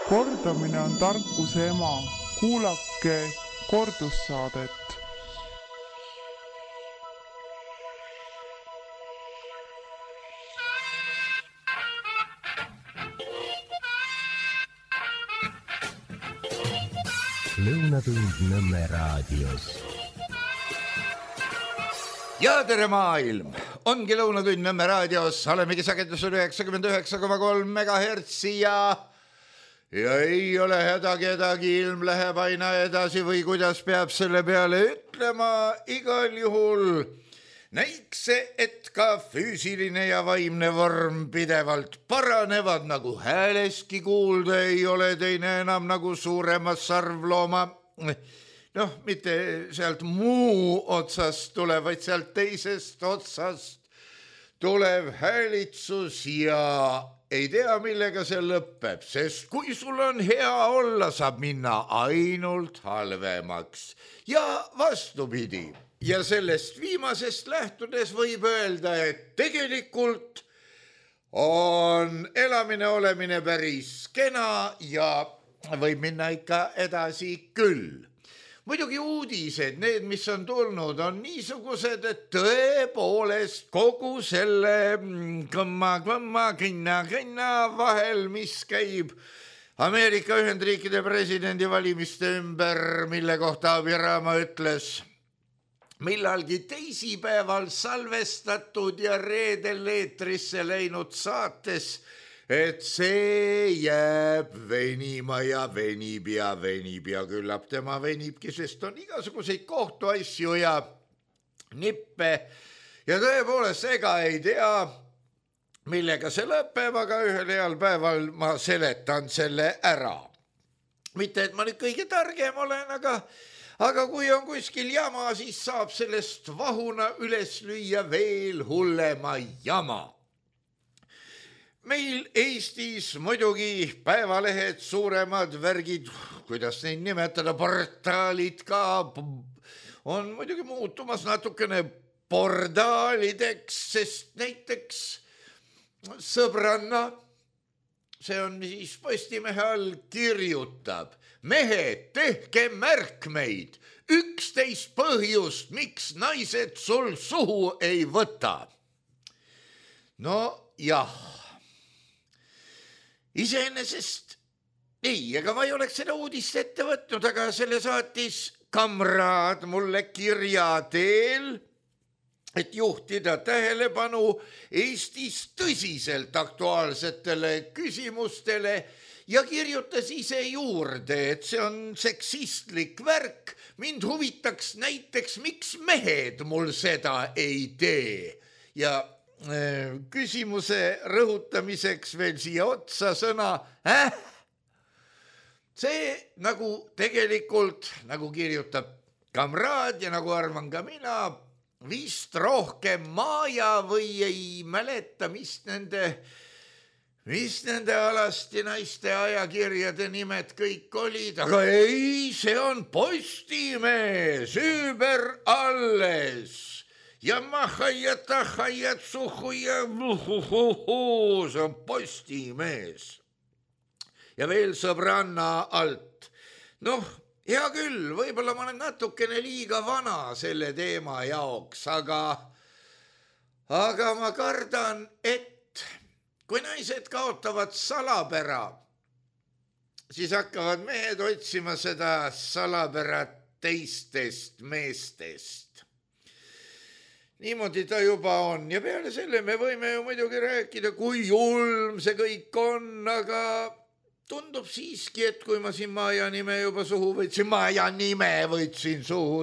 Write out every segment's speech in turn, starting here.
Kordamine on tarkuse ema. Kuulake kordussaadet. Lõunatund Nõmme raadios. Ja tere maailm! Ongi Lõunatund Nõmme raadios. Olemegi sagedusel 99,3 MHz ja ei ole häda kedagi, ilm läheb aina edasi või kuidas peab selle peale ütlema. Igal juhul näiks see, et ka füüsiline ja vaimne vorm pidevalt paranevad, nagu hääleski kuulda ei ole teine enam nagu suuremat sarvlooma. Noh, mitte sealt muu otsast tulev, vaid sealt teisest otsast tulev häälitsus ja ei tea, millega see lõpeb, sest kui sul on hea olla, saab minna ainult halvemaks ja vastupidi. Ja sellest viimasest lähtudes võib öelda, et tegelikult on elamine, olemine päris kena ja võib minna ikka edasi küll. Muidugi uudised, need, mis on tulnud, on niisugused, et tõepoolest kogu selle kõmma vahel, mis käib Ameerika Ühendriikide presidendi valimiste ümber, mille kohta Abirama ütles millalgi teisipäeval salvestatud ja reedel eetrisse läinud saates, et see jääb venima ja venib ja küllap tema venibki, sest on igasuguseid kohtuasju ja nippe ja tõepoolest ega ei tea, millega see lõpeb, aga ühel heal päeval ma seletan selle ära. Mitte, et ma nüüd kõige targem olen, aga kui on kuskil jama, siis saab sellest vahuna üles lüüa veel hullema jama. Meil Eestis muidugi päevalehed, suuremad värgid, kuidas neid nimetada, portaalid ka on muidugi muutumas natukene pordaalideks, sest näiteks Sõbranna, see on siis Postimehe all, kirjutab: mehed, tehke märkmeid, 11 põhjust, miks naised sul suhu ei võta. No jah. Iseenesest ei, ega ma ei oleks seda uudist ette võtnud, aga selle saatis kamraad mulle kirja teel, et juhtida tähelepanu Eestis tõsiselt aktuaalsetele küsimustele ja kirjutas ise juurde, et see on seksistlik värk. Mind huvitaks näiteks, miks mehed mul seda ei tee ja küsimuse rõhutamiseks veel siia otsa sõna See nagu tegelikult, nagu kirjutab kamraad ja nagu arvan ka mina, vist rohkem Maaja või ei mäleta, mis nende alasti naiste ajakirjade nimed kõik olid, aga ei, see on Postimees, über alles. Ja mahajat, ahajat, suhu ja see on Postimees. Ja veel Sõbranna alt. Noh, hea küll, võib-olla ma olen natukene liiga vana selle teema jaoks, aga ma kardan, et kui naised kaotavad salapära, siis hakkavad mehed otsima seda salapära teistest meestest. Niimoodi ta juba on ja peale selle me võime ju muidugi rääkida, kui julm see kõik on, aga tundub siiski, et kui ma siin Maaja nime juba suhu võtsin suhu,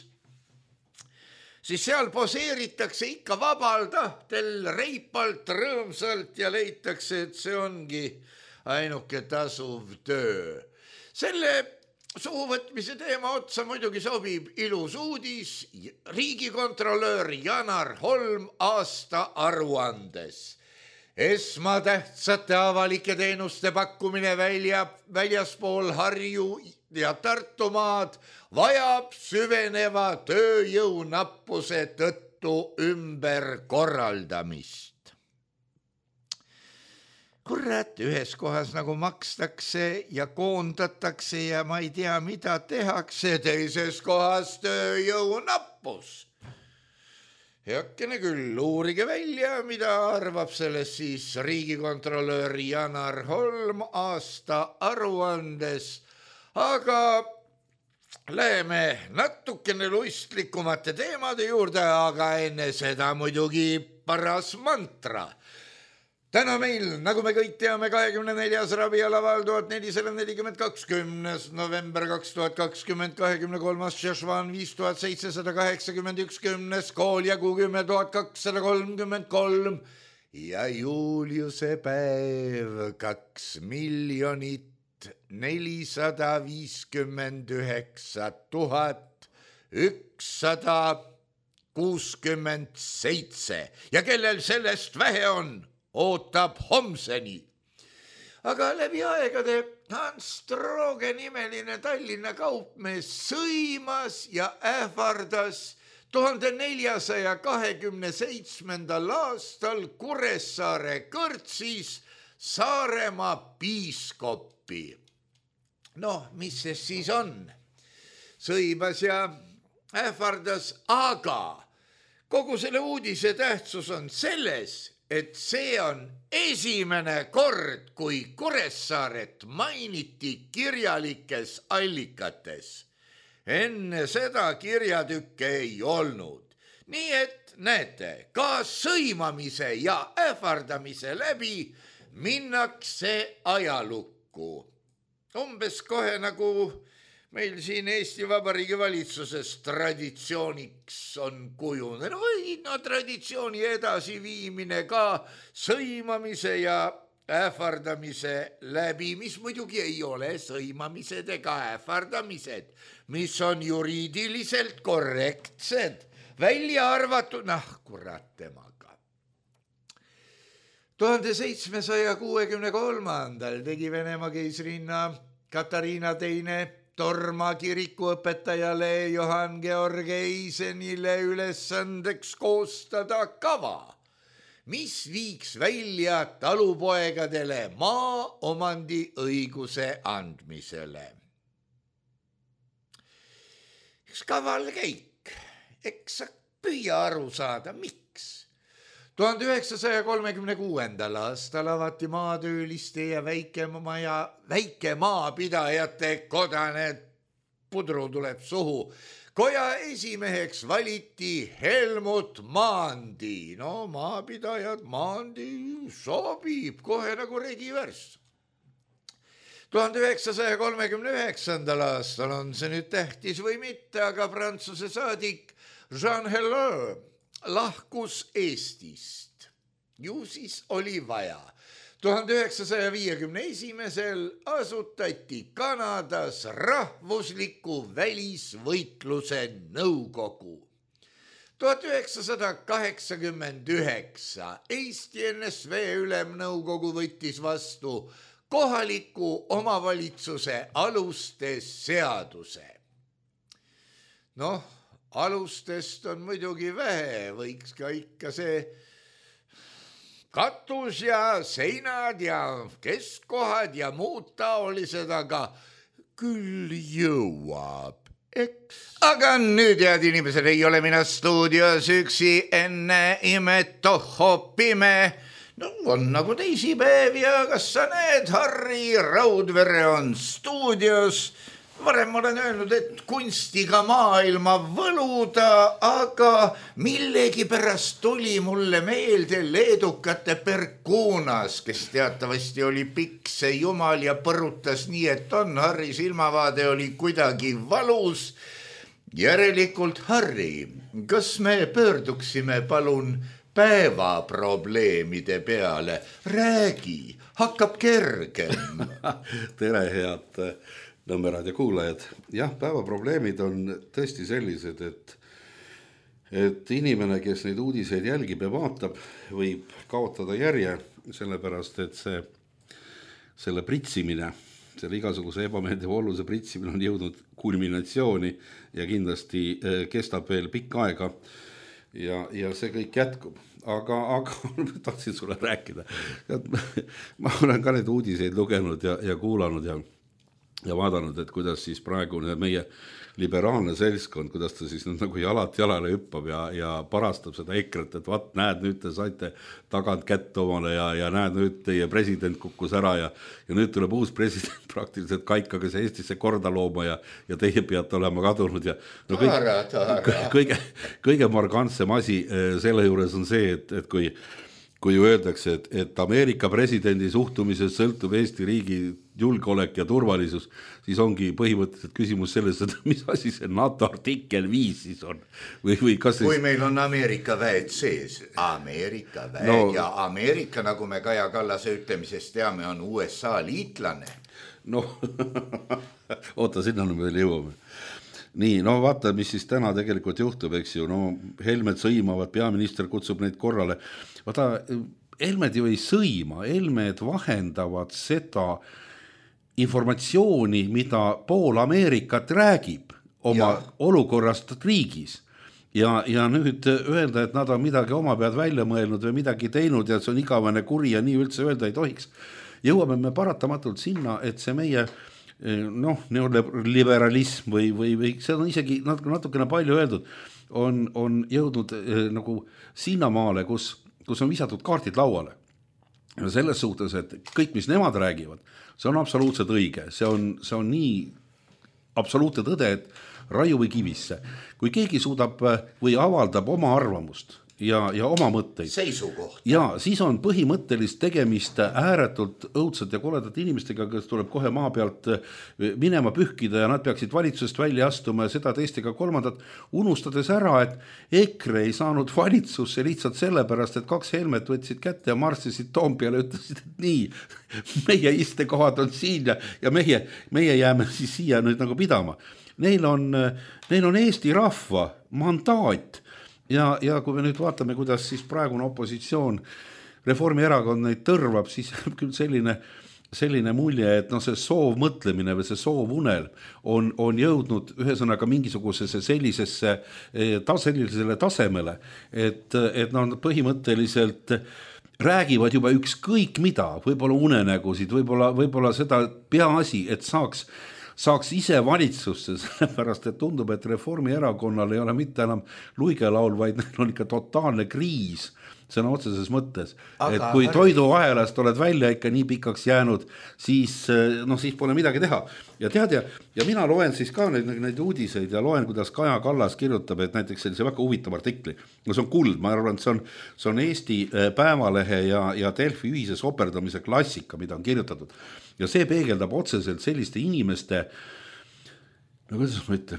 siis seal poseeritakse ikka vabal tahtel, reipalt, rõõmsalt ja leitakse, et see ongi ainuke tasuv töö. Selle suhuvõtmise teema otsa muidugi sobib ilus uudis riigikontrolöör Janar Holm aasta aruandes. Esmatähtsate avalike teenuste pakkumine väljaspool Harju ja Tartumaad vajab süveneva tööjõunappuse tõttu ümberkorraldamist. kurat, ühes kohas nagu makstakse ja koondatakse ja ma ei tea, mida tehakse, teises kohas tööjõu nappus. Heakene küll, uurige välja, mida arvab sellest siis riigikontrolör Janar Holm aasta aruandes, aga läheme natukene lustlikumate teemade juurde, aga enne seda muidugi paras mantra. Täna meil, nagu me kõik teame, 24. ravialaval 1442, 10. november 2020, 23. Šešvan 5781, 10. Kooljagu 10 233 ja Juliuse päev 2 459 167 ja kellel sellest vähe on, ootab homseni. Aga läbi aegade Hans Stroge nimeline Tallinna kaupmees sõimas ja ähvardas 1427. aastal Kuressaare kõrtsis Saaremaa piiskoppi. Noh, mis see siis on? Sõimas ja ähvardas, aga kogu selle uudise tähtsus on selles, et see on esimene kord, kui Kuressaaret mainiti kirjalikes allikates. Enne seda kirjatükke ei olnud. Nii et näete, ka sõimamise ja ähvardamise läbi minnakse ajalukku. Umbes kohe nagu meil siin Eesti Vabariigi valitsuses traditsiooniks on kujunenud või traditsiooni edasiviimine ka sõimamise ja ähvardamise läbi, mis muidugi ei ole sõimamised ega ähvardamised, mis on juriidiliselt korrektsed, välja arvatud, kurat temaga. 1763. tegi Venemaa keisrinna Katariina II Torma kirikuõpetajale Johann Georg Eisenile ülesandeks koostada kava, mis viiks välja talupoegadele maa omandiõiguse andmisele. Üks kaval käik, eks sa püüa aru saada, miks? 1936. aastal avati maatööliste ja väikemaapidajate kodane, pudru tuleb suhu. Koja esimeheks valiti Helmut Maandi. No maapidajad, Maandi sobib kohe nagu regivärss. 1939. aastal on see nüüd tähtis või mitte, aga Prantsuse saadik Jean Hello lahkus Eestist. Ju siis oli vaja. 1951. asutati Kanadas rahvusliku välisvõitluse nõukogu. 1989 Eesti NSV ülemnõukogu võttis vastu kohaliku omavalitsuse aluste seaduse. Alustest on muidugi vähe, võiks ka ikka see katus ja seinad ja keskkohad ja muud taolised, aga küll jõuab. Aga nüüd, head inimesed, ei ole mina stuudios üksi, enne imet tohopime. On nagu teisipäev ja kas sa näed, Harri Raudvere on stuudios. Varem olen öelnud, et kunstiga maailma võluda, aga millegipärast tuli mulle meelde leedukate Perkunas, kes teatavasti oli pikse jumal ja põrutas nii, et Harri silmavaade oli kuidagi valus. Järelikult, Harri, kas me pöörduksime palun päevaprobleemide peale? Räägi, hakkab kergem. Tere, head Nõmme raadio kuulajad. Jah, päevaprobleemid on tõesti sellised, et inimene, kes neid uudiseid jälgib ja vaatab, võib kaotada järje, sellepärast, et selle pritsimine, selle igasuguse ebameeldiva olulise pritsimine on jõudnud kulminatsiooni ja kindlasti kestab veel pikka aega. ja see kõik jätkub. Aga tahtsin sulle rääkida. Ma olen ka neid uudiseid lugenud ja kuulanud ja vaadanud, et kuidas siis praegu meie liberaalne seltskond, kuidas ta siis nagu jalalt jalale hüppab ja parastab seda EKRE-t, et vaat näed, nüüd te saite tagant kätt omale ja näed, nüüd teie president kukkus ära ja nüüd tuleb uus president praktiliselt kaikagas Eestisse korda looma ja teie peate olema kadunud ja no kõige markantsem asi selle juures on see, et kui ju öeldakse, et Ameerika presidendi suhtumises sõltub Eesti riigi julgeolek ja turvalisus, siis ongi põhimõtteliselt küsimus selles, et mis asi see NATO artikkel 5 siis on? Või kas siis... Kui meil on Ameerika väed sees, Ameerika väed ja Ameerika, nagu me Kaja Kallase ütlemisest teame, on USA liitlane. No, oota, sinna me veel jõuame. Nii, no vaata, mis siis täna tegelikult juhtub, eks ju, no Helmed sõimavad, peaminister kutsub neid korrale. Vaata, Helmed ju ei sõima, Helmed vahendavad seda informatsiooni, mida pool Ameerikat räägib oma olukorrast riigis. Ja nüüd öelda, et nad on midagi oma pead välja mõelnud või midagi teinud ja see on igavene kuri ja nii üldse öelda ei tohiks. Jõuame me paratamatult sinna, et see meie neoliberalism või see on isegi natukene palju öeldud, on jõudnud nagu sinnamaale, kus on visatud kaardid lauale. Ja selles suhtes, et kõik, mis nemad räägivad, see on absoluutselt õige. See on nii absoluutne tõde, et raju või kivisse. Kui keegi suudab või avaldab oma arvamust ja oma mõtteid. Seisukoht. Ja siis on põhimõttelist tegemist ääretult õudselt ja koledate inimestega, kes tuleb kohe maa pealt minema pühkida ja nad peaksid valitsusest välja astuma ja seda teistega kolmandat, unustades ära, et EKRE ei saanud valitsusse lihtsalt sellepärast, et 2 Helmet võtsid kätte ja marssisid Toompeale ja ütlesid, et nii, meie istekohad on siin ja meie jääme siis siia nüüd nagu pidama. Neil on Eesti rahva mandaat. Ja kui me nüüd vaatame, kuidas siis praegune opositsioon Reformierakond neid tõrvab, siis küll selline mulje, et see soovmõtlemine või see soovunel on jõudnud ühesõnaga mingisugusesse sellisele tasemele, et nad põhimõtteliselt räägivad juba ükskõik mida, võib-olla unenägusid, võib-olla seda peaasi, et saaks ise valitsusse, sellepärast, et tundub, et Reformierakonnal ei ole mitte enam luigelaul, vaid neil on ikka totaalne kriis, see on otseses mõttes. Et kui toiduahelast oled välja ikka nii pikaks jäänud, siis pole midagi teha. Ja tead, ja mina loen siis ka neid uudiseid ja loen, kuidas Kaja Kallas kirjutab, et näiteks sellise väga huvitav artikli. No see on kuld, ma arvan, et see on Eesti Päevalehe ja Delfi ühises operdamise klassika, mida on kirjutatud. Ja see peegeldab otseselt selliste inimeste, kuidas ma ütlen,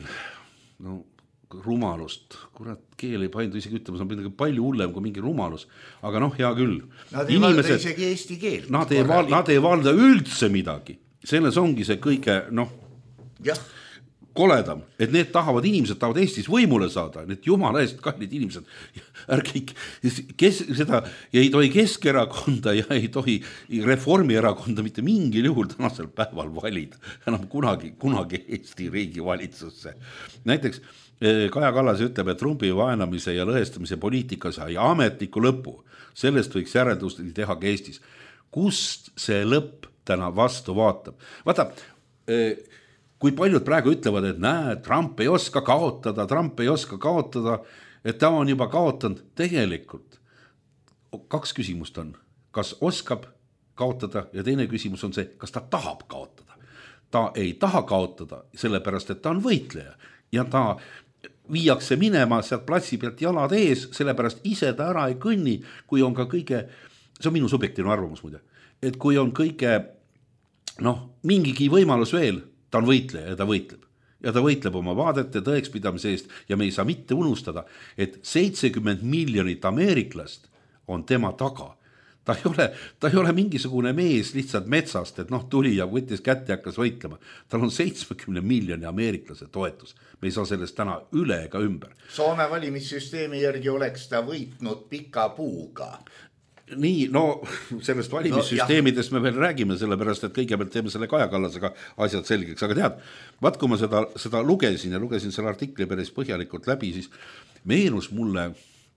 rumalust, kurat, keel ei paindu isegi ütlema, see on palju hullem kui mingi rumalus, aga hea küll. Nad ei valda isegi eesti keelt. Nad ei valda üldse midagi, selles ongi see kõige, koledam, et inimesed tahavad Eestis võimule saada, need jumala eest kallid inimesed, seda ei tohi Keskerakonda ja ei tohi Reformierakonda mitte mingil juhul tänasel päeval valida, enam kunagi Eesti riigi valitsusse. Näiteks Kaja Kallas ütleb, et Trumpi vaenamise ja lõhestamise poliitika sai ametliku lõpu, sellest võiks järeldust teha ka Eestis. Kust see lõpp täna vastu vaatab? Vaata, kui paljud praegu ütlevad, et Trump ei oska kaotada, et ta on juba kaotanud, tegelikult 2 küsimust on, kas oskab kaotada ja teine küsimus on see, kas ta tahab kaotada. Ta ei taha kaotada, sellepärast, et ta on võitleja ja ta viiakse minema sealt platsi pealt jalad ees, sellepärast ise ta ära ei kõnni, kui on ka kõige, see on minu subjektiivne arvamus muide, et kui on kõige, mingigi võimalus veel, ta on võitleja ja ta võitleb. Ja ta võitleb oma vaadete tõekspidamise eest ja me ei saa mitte unustada, et 70 miljonit ameeriklast on tema taga. Ta ei ole mingisugune mees lihtsalt metsast, et tuli ja võttis kätte ja hakkas võitlema. Tal on 70 miljoni ameeriklase toetus. Me ei saa sellest täna üle ega ümber. Soome valimissüsteemi järgi oleks ta võitnud pika puuga. Nii, sellest valimissüsteemidest me veel räägime, sellepärast, et kõigepealt teeme selle Kaja Kallasega asjad selgeks. Aga tead, kui ma seda lugesin selle artikli päris põhjalikult läbi, siis meenus mulle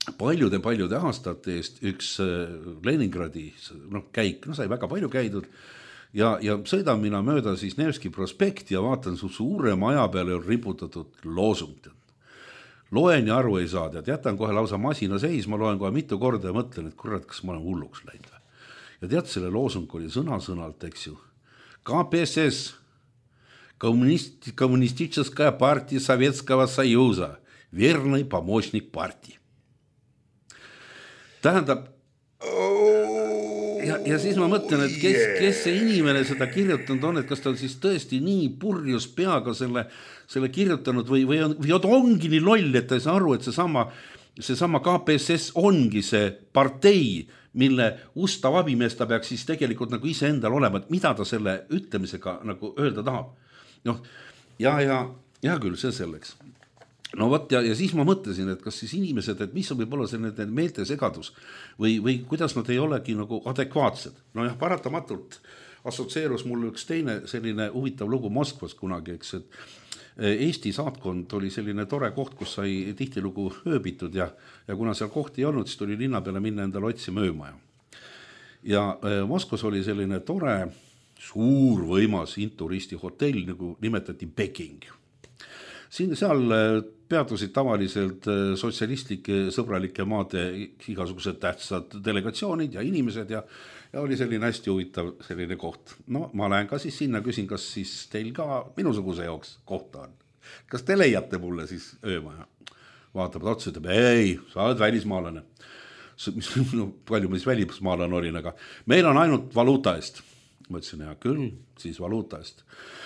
paljude aastate eest üks Leningradi käik, sai väga palju käidud ja sõidan mina mööda siis Nevski prospekti ja vaatan suure maja peale on riputatud loosung. Loen ja aru ei saa, jätan kohe lausa masina seis, ma loen kohe mitu korda ja mõtlen, et kurat, kas ma olen hulluks läinud. Ja tead, selle loosung oli sõna-sõnalt, eks ju. KPSS, Kommunistическая партия Советского Союза, верный помощник партии. Tähendab, ja siis ma mõtlen, et kes see inimene seda kirjutanud on, et kas ta on siis tõesti nii purjus peaga selle kirjutanud või ongi nii loll, et ta ei saa aru, et seesama KPSS ongi see partei, mille ustav abimees ta peaks siis tegelikult nagu ise endal olema, et mida ta selle ütlemisega nagu öelda tahab. Ja küll, see selleks. No võt, ja siis ma mõtlesin, et kas siis inimesed, et mis on võib-olla selline meeltesegadus või kuidas nad ei olegi nagu adekvaatsed. No jah, paratamatult assotsieerus mul üks teine selline huvitav lugu Moskvas kunagi, eks, et Eesti saatkond oli selline tore koht, kus sai tihtilugu ööbitud ja kuna seal kohti ei olnud, siis tuli linna peale minna endale otsima öömaja. Ja Moskvas oli selline tore, suur, võimas inturisti hotell, nagu nimetati Peking. Seal peatusid tavaliselt sotsialistlike sõbralike maade igasugused tähtsad delegatsioonid ja inimesed ja oli selline hästi huvitav selline koht. No ma lähen ka siis sinna, küsin, kas siis teil ka minusuguse jaoks kohta on. Kas te leiate mulle siis öömaja? Vaatab otsa, ütleb, ei, sa oled välismaalane. Palju ma siis välismaalane olin, aga meil on ainult valuuta eest. Ma ütlesin, ja küll, siis valuuta eest.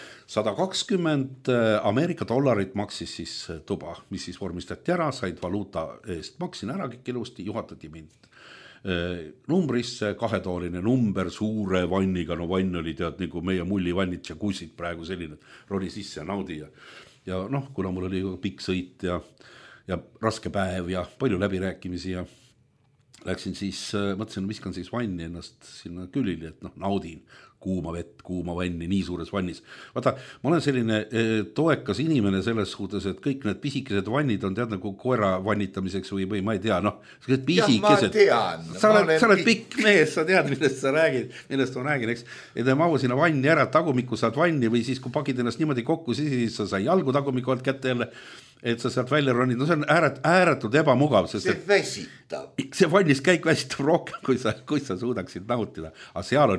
120 Ameerika dollarit maksis siis tuba, mis siis vormistati ära, said valuuta eest. Maksin ära kõik ilusti, juhatati mind numbrisse, 2-tooline number, suure vanniga, no vann oli tead nagu meie mullivannid ja kussid praegu selline, roni sisse ja naudi ja kuna mul oli pikk sõit ja raske päev ja palju läbirääkimisi ja läksin siis, mõtlesin, viskan siis vanni ennast sinna külili, et naudin kuuma vett, kuuma vanni, nii suures vannis. Vaata, ma olen selline toekas inimene selles suhtes, et kõik need pisikesed vannid on tead nagu koera vannitamiseks või ma ei tea, pisikesed. Ja ma tean. Sa oled pikk mees, sa tead, millest ma räägin, eks. Et ma mahu sinna vanni ära, tagumikku saad vanni või siis, kui pakid ennast niimoodi kokku, siis sa sai jalgu tagumiku alt kätte jälle, et sa sealt välja ronid, see on ääretult ebamugav. See väsitab. See vannis käik väsitab rohkem, kui sa suudaksid nautida. Aga seal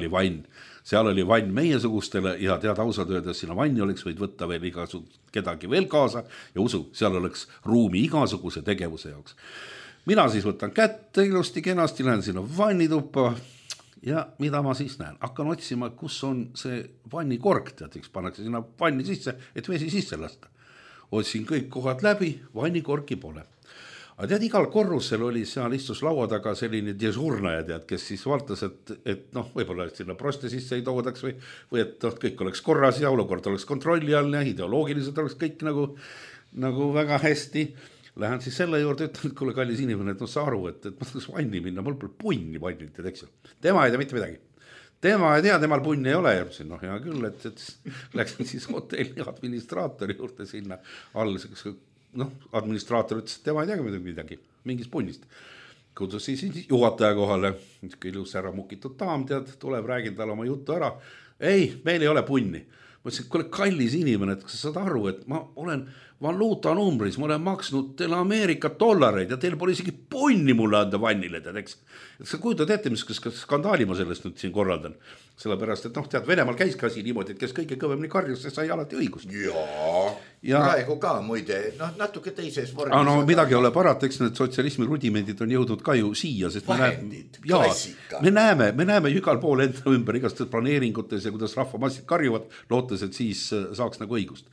oli vann meiesugustele ja tead ausalt öeldes sinna vanni oleks võid võtta veel kedagi veel kaasa ja usu, seal oleks ruumi igasuguse tegevuse jaoks. Mina siis võtan kätte ilusti kenasti, lähen sinna vannituppa ja mida ma siis näen? Hakkan otsima, kus on see vannikork, tead, üks pannakse sinna vanni sisse, et vesi sisse lasta. Otsin kõik kohad läbi, vannikorki pole. Aga tead, igal korrusel oli seal istus laua taga selline dežurnaja, tead, kes siis vaatas, et võib-olla sinna proste sisse ei toodaks või et kõik oleks korras ja olukord oleks kontrolli all ja ideoloogiliselt oleks kõik nagu väga hästi. Lähen siis selle juurde, ütlen, et kuule kallis inimene, et sa aru, et ma tahaks vanni minna, mul pole punni vannit, eks ju. Tema ei tea mitte midagi. Tema ei tea, temal punni ei ole ja mõtlesin, hea küll, et läksin siis hotelli administraatori juurde sinna all, administraator ütles, et tema ei tea midagi, mingist punnist. Kutsus siis juhataja kohale, ilus ära mukitud taam, tead, tuleb, räägin talle oma juttu ära. Ei, meil ei ole punni. Ma ütlesin, kuule kallis inimene, et kas sa saad aru, et ma olen valuuta numbris, ma olen maksnud teile Ameerika dollareid ja teil pole isegi punni mulle anda vannile, tead, eks. Et sa kujutad ette, mis skandaali ma sellest nüüd siin korraldan. Sellepärast, et tead, Venemaal käis ka siin niimoodi, et kes kõige kõvemini karjus, see sai alati õigust. Ja praegu ka muide, natuke teises vormis. Midagi ei ole parata, eks need sotsialismi rudimendid on jõudnud ka ju siia, sest vahendid, klassika. Me näeme ju igal pool enda ümber igastes planeeringutes ja kuidas rahvamassid karjuvad, lootes, et siis saaks nagu õigust.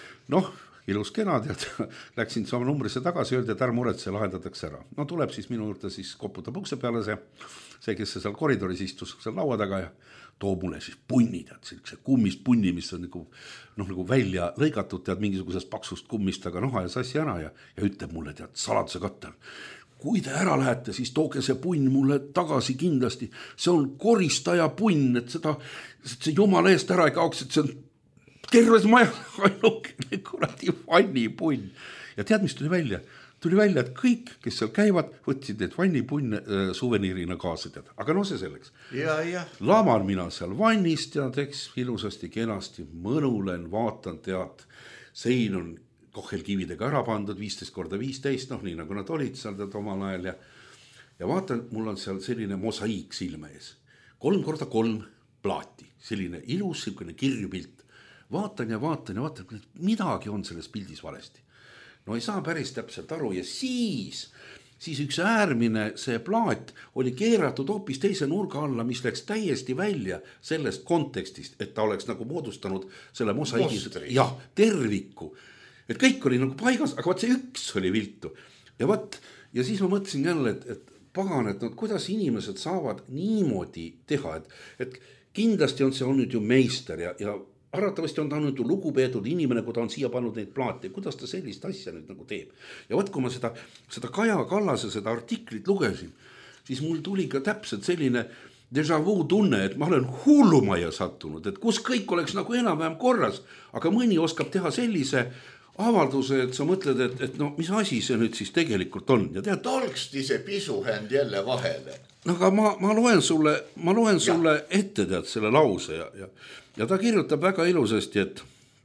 Ilus kena, tead, läksin sama numbrisse tagasi, öeldi, et ära muretse, lahendatakse ära. Tuleb siis minu juurde, siis koputab ukse peale see, kes seal koridoris istus, seal laua taga ja toob mulle siis punni, tead, see kummist punni, mis on nagu välja lõigatud, tead, mingisugusest paksust kummist, aga ja sassi ära ja ütleb mulle, tead, saladuse kattel. Kui te ära lähete, siis tooge see punn mulle tagasi kindlasti. See on koristaja punn, et see jumala eest ära ei kaoks, et see on terves maja ainukene kuradi vannipunn. Ja tead, mis tuli välja? tuli välja, et kõik, kes seal käivad, võtsid need vannipunne suveniirina kaasa teada. Aga no see selleks. Laman mina seal vannis tead, eks ilusasti, kenasti, mõnulen, vaatan tead, sein on kohelkividega ära pandud 15x15, nii nagu nad olid seal tead omal ajal ja vaatan, mul on seal selline mosaiik silme ees. 3x3 plaati, selline ilus, selline kirjupilt. Vaatan, midagi on selles pildis valesti. No ei saa päris täpselt aru ja siis üks äärmine see plaat oli keeratud hoopis teise nurga alla, mis läks täiesti välja sellest kontekstist, et ta oleks nagu moodustanud selle mosaiigi terviku. Et kõik oli nagu paigas, aga vaat see üks oli viltu. Ja siis ma mõtlesin jälle, et pagan, et kuidas inimesed saavad niimoodi teha, et kindlasti on see olnud ju meister ja arvatavasti on ta nüüd ju lugupeetud inimene, kui ta on siia pannud neid plaate. Kuidas ta sellist asja nüüd nagu teeb? Ja kui ma seda Kaja Kallase seda artiklit lugesin, siis mul tuli ka täpselt selline déjà vu tunne, et ma olen hullumaja sattunud, et kus kõik oleks nagu enam-vähem korras, aga mõni oskab teha sellise avalduse, et sa mõtled, et no mis asi see nüüd siis tegelikult on. Ja tead, tolksti see pisuhänd jälle vahele. No aga ma loen sulle ette tead selle lause ja ta kirjutab väga ilusasti, et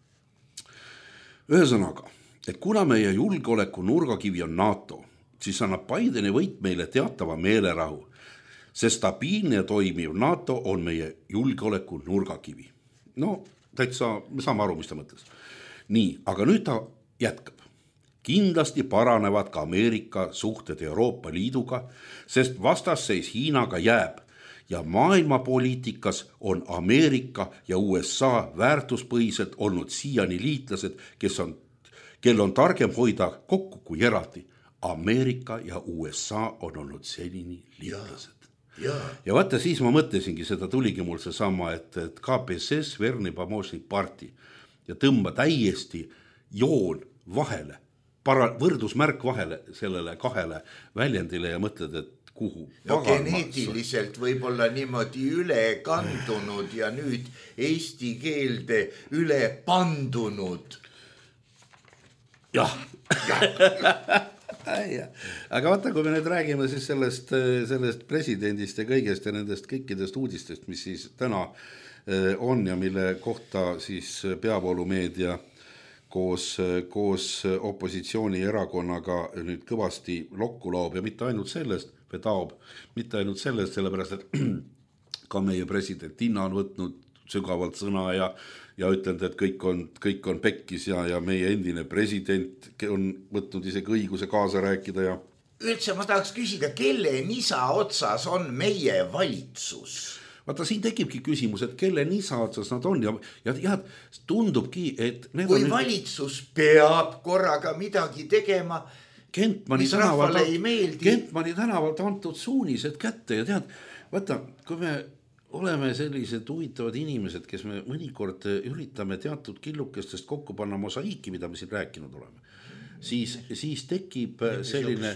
ühesõnaga, et kuna meie julgeoleku nurgakivi on NATO, siis annab Bideni võit meile teatava meelerahu. See stabiilne ja toimiv NATO on meie julgeoleku nurgakivi. No, täitsa, me saame aru, mis ta mõtles. Nii, aga nüüd ta jätkab. Kindlasti paranevad ka Ameerika suhted Euroopa Liiduga, sest vastasseis Hiinaga jääb ja maailmapoliitikas on Ameerika ja USA väärtuspõhiselt olnud siiani liitlased, kel on targem hoida kokku kui eraldi. Ameerika ja USA on olnud senini liitlased. Ja vaata, siis ma mõtlesingi, seda tuligi mul seesama, et KPSS, Verni Pomošnik parti ja tõmba täiesti joon vahele, võrdusmärk vahele sellele kahele väljendile ja mõtled, et kuhu. No geneetiliselt võib-olla niimoodi üle kandunud ja nüüd eesti keelde üle pandunud. Jah. Aga vaata, kui me nüüd räägime siis sellest presidendist ja kõigest ja nendest kõikidest uudistest, mis siis täna on ja mille kohta siis peavoolumeedia koos opositsioonierakonnaga nüüd kõvasti lokku laob ja mitte ainult sellest, sellepärast, et ka meie president Tinna on võtnud sügavalt sõna ja ütlenud, et kõik on pekkis ja meie endine president on võtnud isegi õiguse kaasa rääkida ja üldse ma tahaks küsida, kelle nisa otsas on meie valitsus? Vaata, siin tekibki küsimus, et kelle nisa otsas nad on ja tundubki, et kui valitsus peab korraga midagi tegema, mis rahvale ei meeldi. Kentmani tänavalt antud suunised kätte ja tead, vaata, kui me oleme sellised huvitavad inimesed, kes me mõnikord üritame teatud killukestest kokku panna mosaiiki, mida me siin rääkinud oleme, siis tekib selline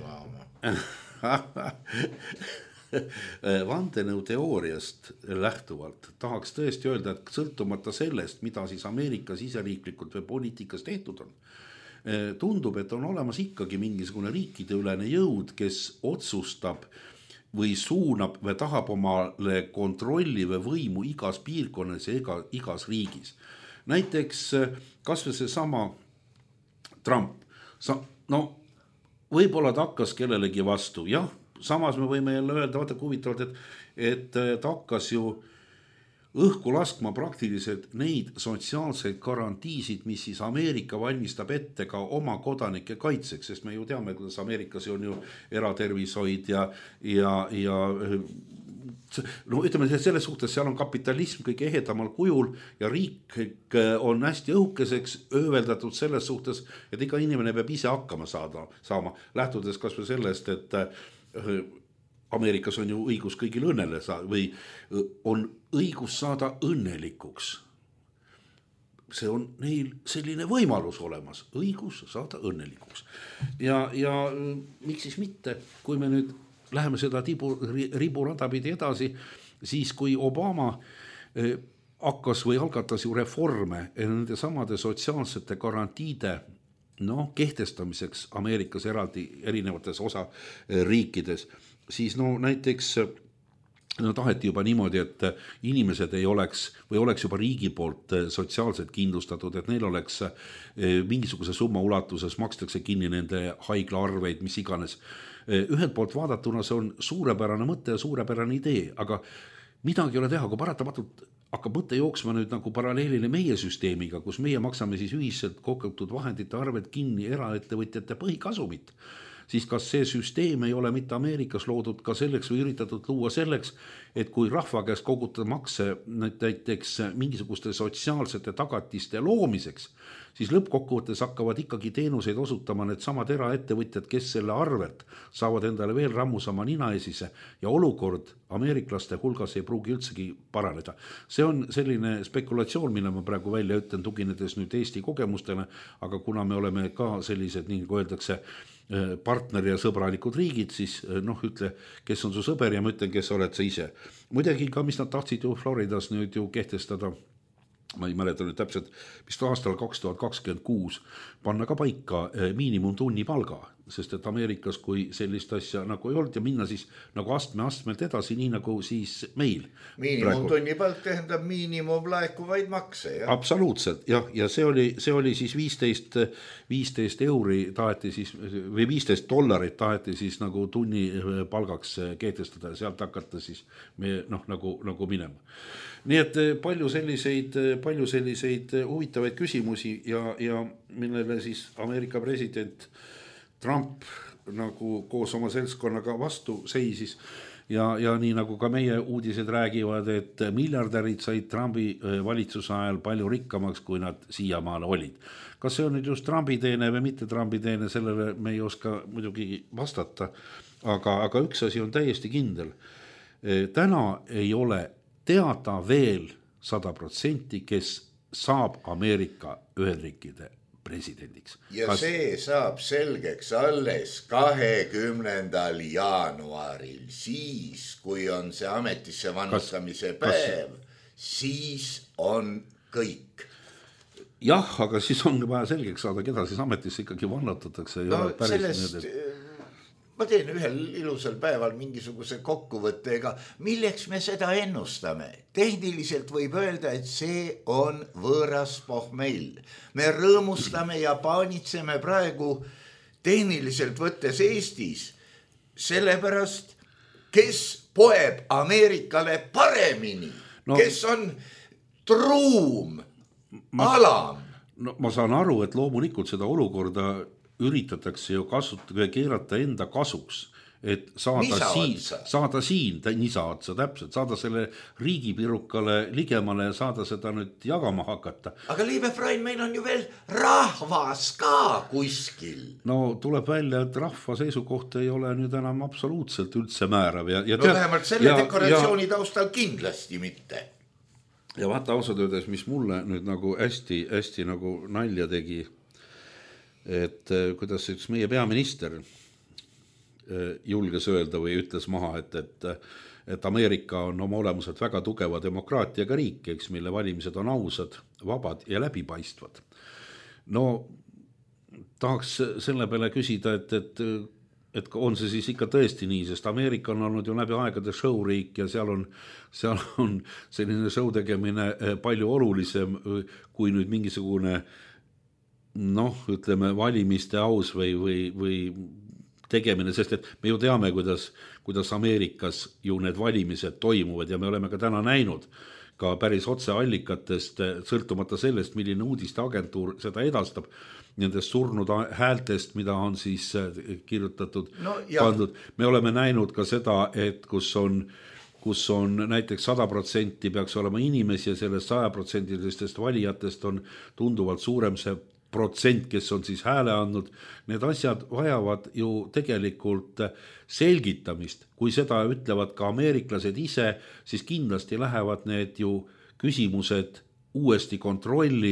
vandenõu teooriast lähtuvalt tahaks tõesti öelda, et sõltumata sellest, mida siis Ameerika siseriiklikult või poliitikas tehtud on, tundub, et on olemas ikkagi mingisugune riikideülene jõud, kes otsustab või suunab või tahab omale kontrolli või võimu igas piirkonnas ja igas riigis. Näiteks kas või see sama Trump, no võib-olla ta hakkas kellelegi vastu, jah, samas me võime jälle öelda, vaata huvitavalt, et ta hakkas ju õhku laskma praktiliselt neid sotsiaalseid garantiisid, mis siis Ameerika valmistab ette ka oma kodanike kaitseks, sest me ju teame, kuidas Ameerikas on ju eratervishoid ja no ütleme, selles suhtes seal on kapitalism kõige ehedamal kujul ja riik on hästi õhukeseks ööveldatud selles suhtes, et iga inimene peab ise hakkama saama, lähtudes kas või sellest, et Ameerikas on ju õigus kõigil õnnele või on õigus saada õnnelikuks. See on neil selline võimalus olemas, õigus saada õnnelikuks. Ja miks siis mitte, kui me nüüd läheme seda riburada pidi edasi, siis kui Obama hakkas või algatas ju reforme nende samade sotsiaalsete garantiide kehtestamiseks Ameerikas erinevates osariikides, siis näiteks taheti juba niimoodi, et inimesed ei oleks või oleks juba riigi poolt sotsiaalselt kindlustatud, et neil oleks mingisuguse summa ulatuses, makstakse kinni nende haiglaarveid, mis iganes. Ühelt poolt vaadatuna see on suurepärane mõte ja suurepärane idee, aga midagi ei ole teha, kui paratamatult hakkab mõte jooksma nüüd nagu paralleelile meie süsteemiga, kus meie maksame siis ühiselt kogutud vahendite arvelt kinni eraettevõtjate põhikasumit, siis kas see süsteem ei ole mitte Ameerikas loodud ka selleks või üritatud luua selleks, et kui rahva käest kogutada makse näiteks mingisuguste sotsiaalsete tagatiste loomiseks, siis lõppkokkuvõttes hakkavad ikkagi teenuseid osutama need samad eraettevõtjad, kes selle arvelt saavad endale veel rammusama ninaesise ja olukord ameeriklaste hulgas ei pruugi üldsegi paraneda. See on selline spekulatsioon, mille ma praegu välja ütlen, tuginedes nüüd Eesti kogemustele, aga kuna me oleme ka sellised, nii nagu öeldakse, partneri ja sõbralikud riigid, siis ütle, kes on su sõber ja ma ütlen, kes oled sa ise. Muidugi ka, mis nad tahtsid ju Floridas nüüd ju kehtestada, ma ei mäleta nüüd täpselt, vist aastal 2026 panna ka paika miinimumtunni palga, sest et Ameerikas, kui sellist asja nagu ei olnud ja minna siis nagu astmelt edasi, nii nagu siis meil. Miinimumtunni palk tähendab miinimum laekuvaid makse. Ja? Absoluutselt, jah, ja see oli siis 15 euri taheti siis, või $15 taheti siis nagu tunni palgaks kehtestada ja sealt hakata siis me nagu minema. Nii et palju selliseid huvitavaid küsimusi ja millele siis Ameerika president Trump nagu koos oma seltskonnaga vastu seisis ja nii nagu ka meie uudised räägivad, et miljardärid said Trumpi valitsuse ajal palju rikkamaks, kui nad siiamaale olid. Kas see on nüüd just Trumpi teene või mitte Trumpi teene, sellele me ei oska muidugi vastata, aga üks asi on täiesti kindel. Täna ei ole teada veel 100%, kes saab Ameerika Ühendriikide presidendiks. Ja see saab selgeks alles 20. jaanuaril, siis kui on see ametisse vannustamise päev, siis on kõik. Jah, aga siis on vaja selgeks saada, keda siis ametisse ikkagi vannutatakse. Sellest ma teen ühel ilusal päeval mingisuguse kokkuvõttega, milleks me seda ennustame. Tehniliselt võib öelda, et see on võõras pohmell. Me rõõmustame ja paanitseme praegu tehniliselt võttes Eestis, sellepärast, kes poeb Ameerikale paremini, kes on truum, alam. Ma saan aru, et loomulikult seda olukorda üritatakse ju keerata enda kasuks, et saada siin nisaotsa täpselt, saada selle riigipirukale ligemale ja saada seda nüüd jagama hakata. Aga liibe Freund, meil on ju veel rahvas ka kuskil. No tuleb välja, et rahva seisukoht ei ole nüüd enam absoluutselt üldse määrav. Vähemalt selle dekoratsiooni taustal kindlasti mitte. Ja vaata ausalt öeldes, mis mulle nüüd nagu hästi nagu nalja tegi, et kuidas üks meie peaminister julges öelda või ütles maha, et Ameerika on oma olemuselt väga tugeva demokraatiaga riik, eks, mille valimised on ausad, vabad ja läbipaistvad. No tahaks selle peale küsida, et on see siis ikka tõesti nii, sest Ameerika on olnud ju läbi aegade showriik ja seal on selline show tegemine palju olulisem kui nüüd mingisugune ütleme valimiste aus või tegemine, sest et me ju teame, kuidas Ameerikas ju need valimised toimuvad ja me oleme ka täna näinud ka päris otseallikatest, sõltumata sellest, milline uudisteagentuur seda edastab, nendest surnud häältest, mida on siis kirjutatud, pandud. Me oleme näinud ka seda, et kus on näiteks 100% peaks olema inimesi ja sellest 100% valijatest on tunduvalt suurem see protsent, kes on siis hääle andnud. Need asjad vajavad ju tegelikult selgitamist. Kui seda ütlevad ka ameeriklased ise, siis kindlasti lähevad need ju küsimused uuesti kontrolli,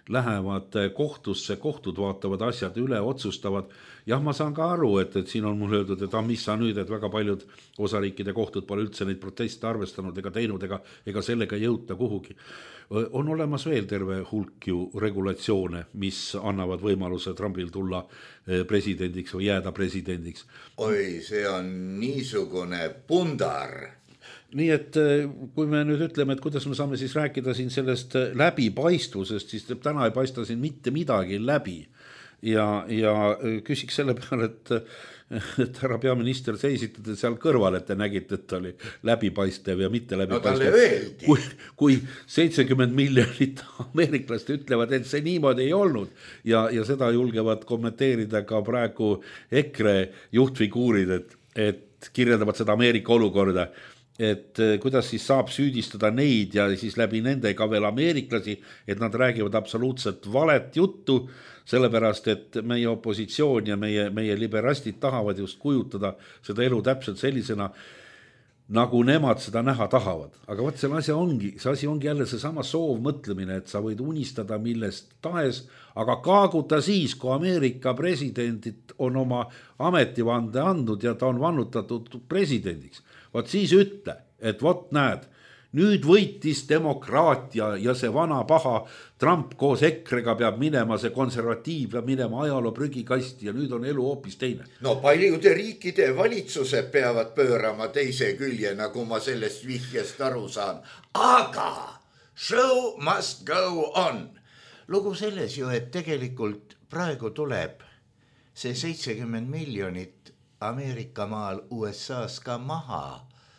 lähevad kohtusse, kohtud vaatavad asjad üle, otsustavad. Jah, ma saan ka aru, et siin on mul öeldud, et mis sa nüüd, et väga paljud osariikide kohtud pole üldse neid proteste arvestanud ega teinud ega sellega jõuta kuhugi. On olemas veel terve hulk ju regulatsioone, mis annavad võimaluse Trumpil tulla presidendiks või jääda presidendiks. Oi, see on niisugune pundar. Nii et kui me nüüd ütleme, et kuidas me saame siis rääkida siin sellest läbipaistvusest, siis täna ei paista siin mitte midagi läbi. Ja küsiks selle peale, et härra peaminister seisite seal kõrval, et te nägite, et ta oli läbipaistev ja mitte läbipaistev. No talle öeldi. Kui 70 miljonit ameeriklast ütlevad, et see niimoodi ei olnud ja seda julgevad kommenteerida ka praegu EKRE juhtfiguurid, et kirjeldavad seda Ameerika olukorda, et kuidas siis saab süüdistada neid ja siis läbi nende ka veel ameeriklasi, et nad räägivad absoluutselt valet juttu, sellepärast, et meie opositsioon ja meie liberastid tahavad just kujutada seda elu täpselt sellisena, nagu nemad seda näha tahavad. Aga võt, see asi ongi jälle seesama soovmõtlemine, et sa võid unistada millest tahes, aga kaaguta siis, kui Ameerika presidendit on oma ametivande andnud ja ta on vannutatud presidendiks. Vot siis ütle, et vot näed, nüüd võitis demokraatia ja see vana paha Trump koos EKRE-ga peab minema, see konservatiiv peab minema ajaloo prügikasti ja nüüd on elu hoopis teine. No paljude riikide valitsused peavad pöörama teise külje, nagu ma sellest vihjest aru saan. Aga show must go on. Lugu selles ju, et tegelikult praegu tuleb see 70 miljonit Ameerika maal USA's ka maha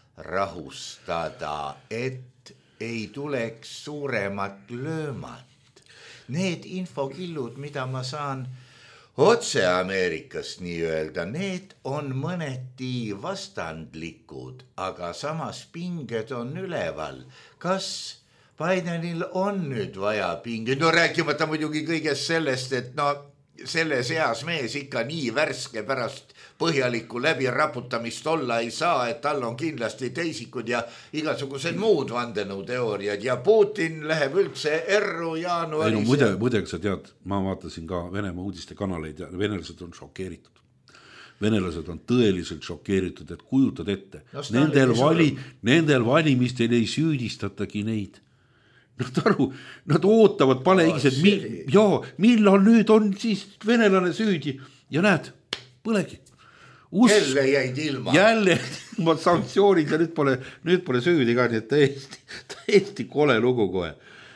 rahustada, et ei tuleks suuremat löömat. Need infokillud, mida ma saan otse Ameerikast nii öelda, need on mõneti vastandlikud, aga samas pinged on üleval. Kas Bidenil on nüüd vaja pinged? No rääkimata muidugi kõigest sellest, et selles eas mees ikka nii värske pärast põhjalikku läbiraputamist olla ei saa, et tal on kindlasti teisikud ja igasugused muud vandenõuteooriad ja Putin läheb üldse erru jaanuaris. Muide, sa tead, ma vaatasin ka Venemaa uudiste kanaleid ja venelased on šokeeritud. Venelased on tõeliselt šokeeritud, et kujutad ette. Nendel valimistel ei süüdistatagi neid. Nad ootavad palehigis, millal nüüd on siis venelane süüdi ja näed, põlegi. Jälle jäid ilma. Jälle sanktsioonid ja nüüd pole süüdi ka, nii et täiesti kole lugu kohe.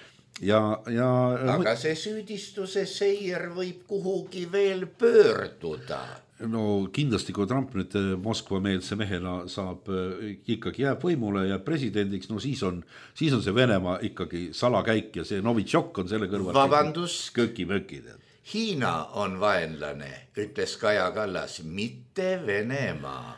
Aga see süüdistuse seier võib kuhugi veel pöörduda. No kindlasti, kui Trump nüüd Moskva meelse mehena saab ikkagi jääb võimule ja presidendiks, no siis on see Venemaa ikkagi salakäik ja see Novitšok on selle kõrval. Vabandust. Köki-möki. Hiina on vaenlane, ütles Kaja Kallas, mitte Venemaa.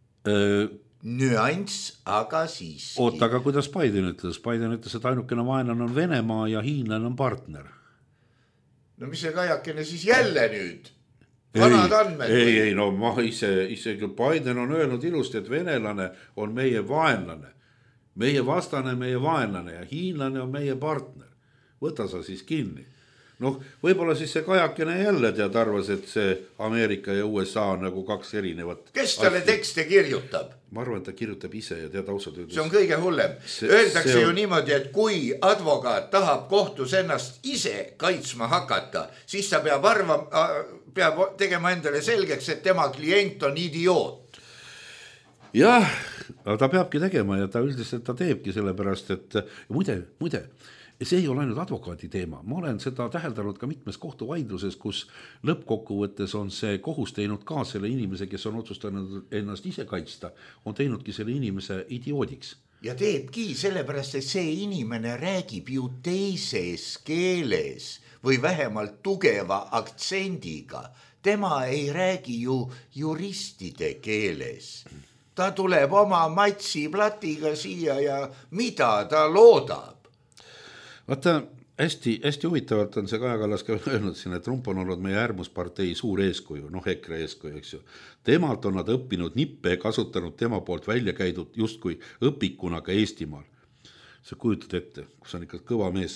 Nüanss, aga siiski. Oota, aga kuidas Biden ütles? Biden ütles, et ainukene vaenlane on Venemaa ja hiinlane on partner. No mis see Kajakene siis jälle nüüd? Vanad andmed. Ei, no ma isegi Biden on öelnud ilusti, et venelane on meie vaenlane. Meie vastane, meie vaenlane ja hiinlane on meie partner. Võta sa siis kinni. Noh, võib-olla siis see Kajakene jälle arvas, et see Ameerika ja USA on nagu kaks erinevat. Kes talle tekste kirjutab? Ma arvan, et ta kirjutab ise ja tead ausalt öeldes. See on kõige hullem. Öeldakse ju niimoodi, et kui advokaat tahab kohtus ennast ise kaitsma hakata, siis ta peab tegema endale selgeks, et tema klient on idioot. Jah, ta peabki tegema ja ta üldiselt ta teebki sellepärast, et muide, see ei ole ainult advokaadi teema. Ma olen seda täheldanud ka mitmes kohtuvaidluses, kus lõppkokkuvõttes on see kohus teinud ka selle inimese, kes on otsustanud ennast ise kaitsta, on teinudki selle inimese idioodiks. Ja teebki sellepärast, et see inimene räägib ju teises keeles või vähemalt tugeva aktsendiga. Tema ei räägi ju juristide keeles. Ta tuleb oma matsiplatiga siia ja mida ta loodab? Vaata, hästi huvitavalt on see Kaja Kallas ka öelnud siin, et Trump on olnud meie äärmuspartei suur eeskuju, EKRE eeskuju, eks ju. Temalt on nad õppinud nippe, kasutanud tema poolt välja käidud justkui õpikuna ka Eestimaal. Sa kujutad ette, kus on ikka kõva mees Trump.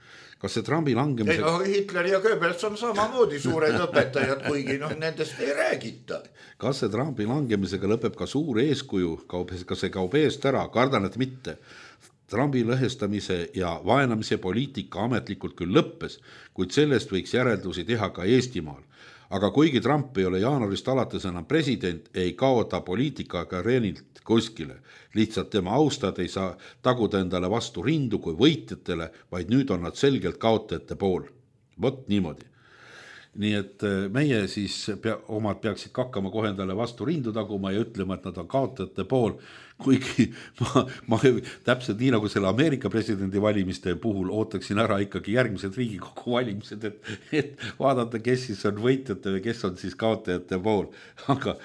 kas see Trumpi langemise... Ei, no, Hitler ja Goebbels on samamoodi suured õpetajad, kuigi nendest ei räägita. Kas see Trumpi langemisega lõpeb ka suur eeskuju, kas see kaob eest ära, kardan, et mitte. Trumpi lõhestamise ja vaenamise poliitika ametlikult küll lõppes, kuid sellest võiks järeldusi teha ka Eestimaal. Aga kuigi Trump ei ole jaanuarist alates enam president, ei kaota poliitikaga reenilt kuskile. Lihtsalt tema austajad ei saa taguda endale vastu rindu kui võitjatele, vaid nüüd on nad selgelt kaotajate pool. Vot niimoodi. Nii et meie siis omad peaksid hakkama kohe endale vastu rindu taguma ja ütlema, et nad on kaotajate pool, kuigi ma täpselt nii nagu selle Ameerika presidendi valimiste puhul ootaksin ära ikkagi järgmised Riigikogu valimised, et vaadata, kes siis on võitjate või kes on siis kaotajate pool. Aga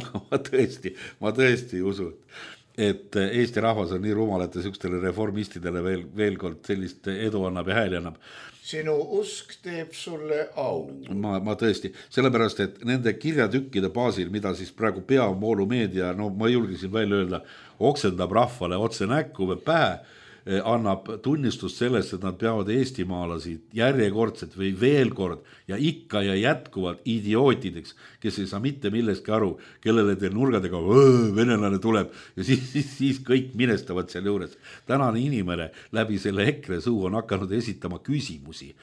ma tõesti usu, et Eesti rahvas on nii rumal, et sihukestele reformistidele veel kord sellist edu annab ja hääli annab. Sinu usk teeb sulle au. Ma tõesti, sellepärast, et nende kirjatükkide baasil, mida siis praegu peavoolumeedia, no ma julgesin välja öelda, oksendab rahvale otse näkku või pähe, annab tunnistust sellest, et nad peavad eestimaalasi järjekordselt või veel kord ja ikka ja jätkuvalt idiootideks, kes ei saa mitte millestki aru, kellele teil nurgadega venelane tuleb ja siis kõik minestavad seal juures. Tänane inimene läbi selle EKRE suu on hakanud esitama küsimusi,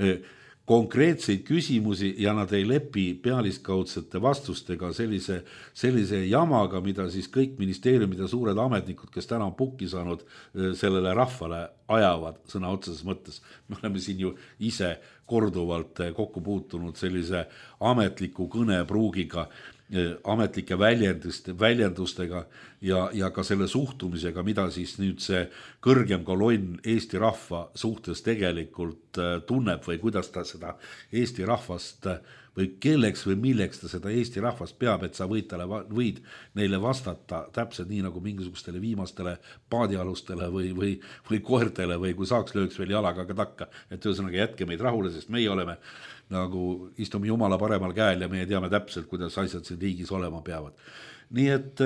konkreetseid küsimusi ja nad ei lepi pealiskaudsete vastustega sellise jamaga, mida siis kõik ministeeriumid ja suured ametnikud, kes täna on pukki saanud, sellele rahvale ajavad sõna otseses mõttes. Me oleme siin ju ise korduvalt kokku puutunud sellise ametliku kõnepruugiga, ametlike väljendustega ja ka selle suhtumisega, mida siis nüüd see kõrgem kolonn Eesti rahva suhtes tegelikult tunneb või kuidas ta seda Eesti rahvast või kelleks või milleks ta seda Eesti rahvast peab, et sa võid neile vastata täpselt nii nagu mingisugustele viimastele paadialustele või koertele või kui saaks lööks veel jalaga ka takka, et ühesõnaga jätke meid rahule, sest meie oleme nagu istume Jumala paremal käel ja meie teame täpselt, kuidas asjad siin riigis olema peavad. Nii et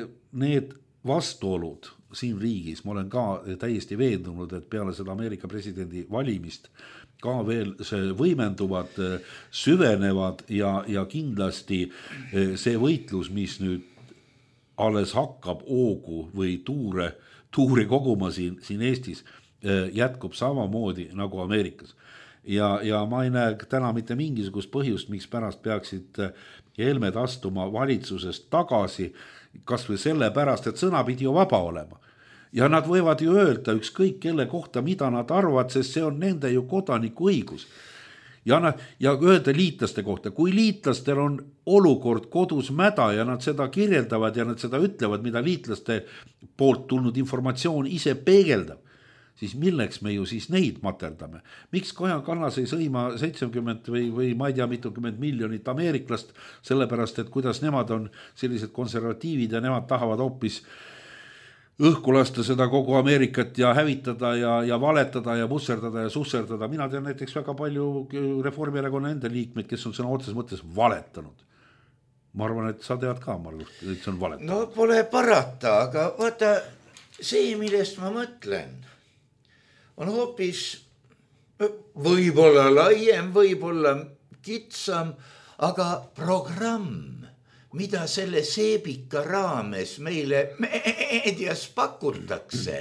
need vastuolud siin riigis, ma olen ka täiesti veendunud, et peale seda Ameerika presidendi valimist ka veel võimenduvad, süvenevad ja kindlasti see võitlus, mis nüüd alles hakkab oogu või tuure koguma siin Eestis, jätkub samamoodi nagu Ameerikas. Ja ma ei näe täna mitte mingisugust põhjust, miks pärast peaksid Helmed astuma valitsusest tagasi, kas või selle pärast, et sõna pidi ju vaba olema. Ja nad võivad ju öelda ükskõik kelle kohta, mida nad arvavad, sest see on nende ju kodaniku õigus. Ja öelda liitlaste kohta, kui liitlastel on olukord kodus mäda ja nad seda kirjeldavad ja nad seda ütlevad, mida liitlaste poolt tulnud informatsioon ise peegeldab, siis milleks me ju siis neid materdame? Miks Kaja Kallas ei sõima 70 või ma ei tea mitukümmend miljonit ameeriklast, sellepärast, et kuidas nemad on sellised konservatiivid ja nemad tahavad hoopis õhku lasta seda kogu Ameerikat ja hävitada ja valetada ja musserdada ja susserdada. Mina tean näiteks väga palju Reformierakonna enda liikmeid, kes on sõna otses mõttes valetanud. Ma arvan, et sa tead ka, Margus, et see on valetanud. No pole parata, aga vaata, see, millest ma mõtlen, on hoopis võib-olla laiem, võib-olla kitsam, aga programm, mida selle seebika raames meile meedias pakutakse,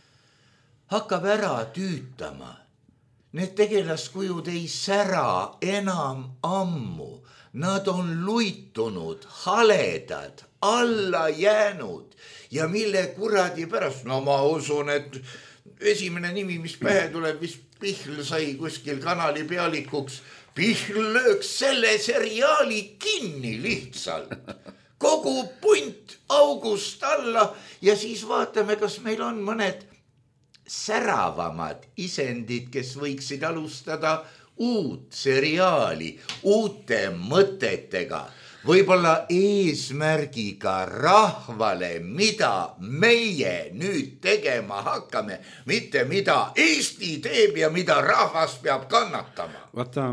hakkab ära tüütama. Need tegelaskujud ei sära enam ammu. Nad on luitunud, haledad, alla jäänud ja mille kuradi pärast, no ma usun, et esimene nimi, mis pähe tuleb, mis Pihl sai kuskil kanali pealikuks, Pihl lööks selle seriaali kinni lihtsalt. Kogu punt august alla ja siis vaatame, kas meil on mõned säravamad isendid, kes võiksid alustada uut seriaali, uute mõtetega, võib-olla eesmärgiga rahvale, mida meie nüüd tegema hakkame, mitte mida Eesti teeb ja mida rahvas peab kannatama. Vaata,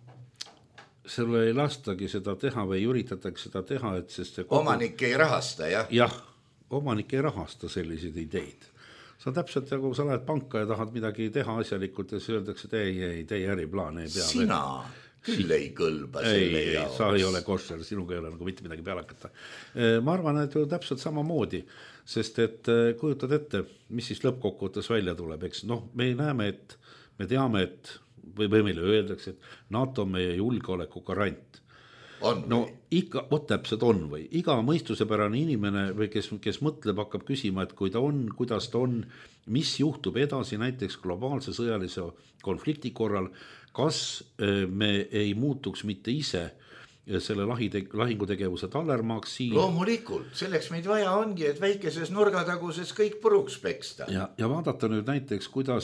selle ei lastagi seda teha või üritatakse seda teha, et sest see omanik ei rahasta, jah? Jah, omanik ei rahasta selliseid ideid. sa täpselt nagu sa lähed panka ja tahad midagi teha asjalikult ja siis öeldakse, et ei, teie äriplaan ei pea. Sina küll ei kõlba selle jaoks. Sa ei ole košer, sinuga ei ole nagu mitte midagi peale hakata. Ma arvan, et ju täpselt samamoodi, sest et kujutad ette, mis siis lõppkokkuvõttes välja tuleb, eks me näeme, et me teame, et või meile öeldakse, et NATO on meie julgeoleku garant. On no ikka, täpselt on või, iga mõistusepärane inimene või kes mõtleb, hakkab küsima, et kui ta on, kuidas ta on, mis juhtub edasi näiteks globaalse sõjalise konflikti korral, kas me ei muutuks mitte ise selle lahingutegevuse tallermaaks siin. Loomulikult, selleks meid vaja ongi, et väikeses nurgataguses kõik puruks peksta. Ja vaadata nüüd näiteks,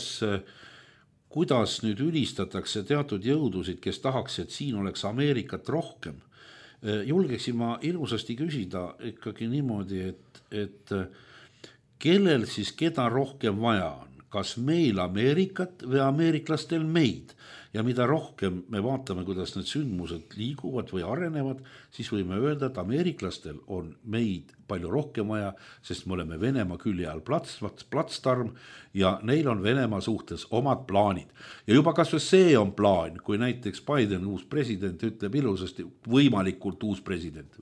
kuidas nüüd ülistatakse teatud jõudusid, kes tahaks, et siin oleks Ameerikat rohkem. Julgeksin ma ilusasti küsida ikkagi niimoodi, et kellel siis keda rohkem vaja on, kas meil Ameerikat või ameeriklastel meid. Ja mida rohkem me vaatame, kuidas need sündmused liiguvad või arenevad, siis võime öelda, et ameeriklastel on meid palju rohkem vaja, sest me oleme Venemaa külje all platsdarm ja neil on Venemaa suhtes omad plaanid. Ja juba kas või see on plaan, kui näiteks Biden, uus president, ütleb ilusasti, võimalikult uus president,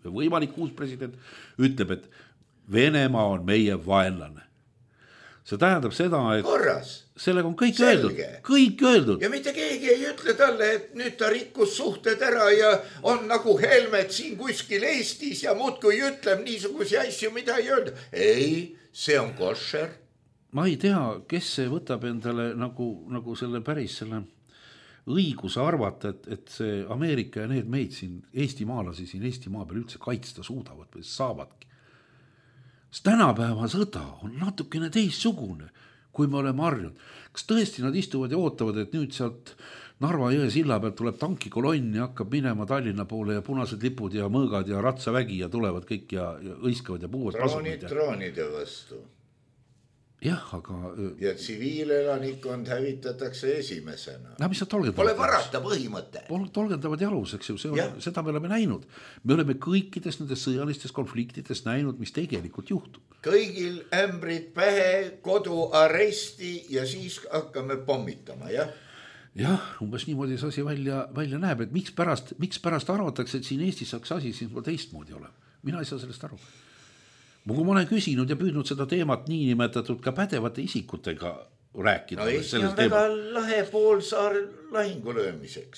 ütleb, et Venemaa on meie vaenlane. See tähendab seda, et korras. Sellega on kõik öeldud. Ja mitte keegi ei ütle talle, et nüüd ta rikkus suhted ära ja on nagu Helmet siin kuskil Eestis ja muudkui ütleb niisuguse asju, mida ei öelda. Ei, see on košer. Ma ei tea, kes see võtab endale nagu selle päris selle õiguse arvata, et see Ameerika ja need meid siin eestimaalasi siin Eestimaa peal üldse kaitsta suudavad või saavadki. Tänapäeva sõda on natukene teissugune, kui me oleme harjunud. Kas tõesti nad istuvad ja ootavad, et nüüd sealt Narva jõe silla pealt tuleb tankikolonn ja hakkab minema Tallinna poole ja punased lipud ja mõõgad ja ratsavägi ja tulevad kõik ja õiskavad ja puuvad pasumid. Droonide vastu. Jah, aga... Ja tsiviilelanikkond hävitatakse esimesena. Mis sa tolgendavad? Pole varata põhimõte. Tolgendavad jalus, eks ju, seda me oleme näinud. Me oleme kõikides nendes sõjalistes konfliktides näinud, mis tegelikult juhtub. Kõigil ämbrid pähe, kodu aresti ja siis hakkame pommitama, jah? Jah, umbes niimoodi see asi välja näeb, et miks pärast arvatakse, et siin Eestis saaks asi siin teistmoodi olema. Mina ei saa sellest aru. Kui ma olen küsinud ja püüdnud seda teemat niinimetatud ka pädevate isikutega rääkida. No Eesti on väga lahe poolsaar lahingulöömiseks.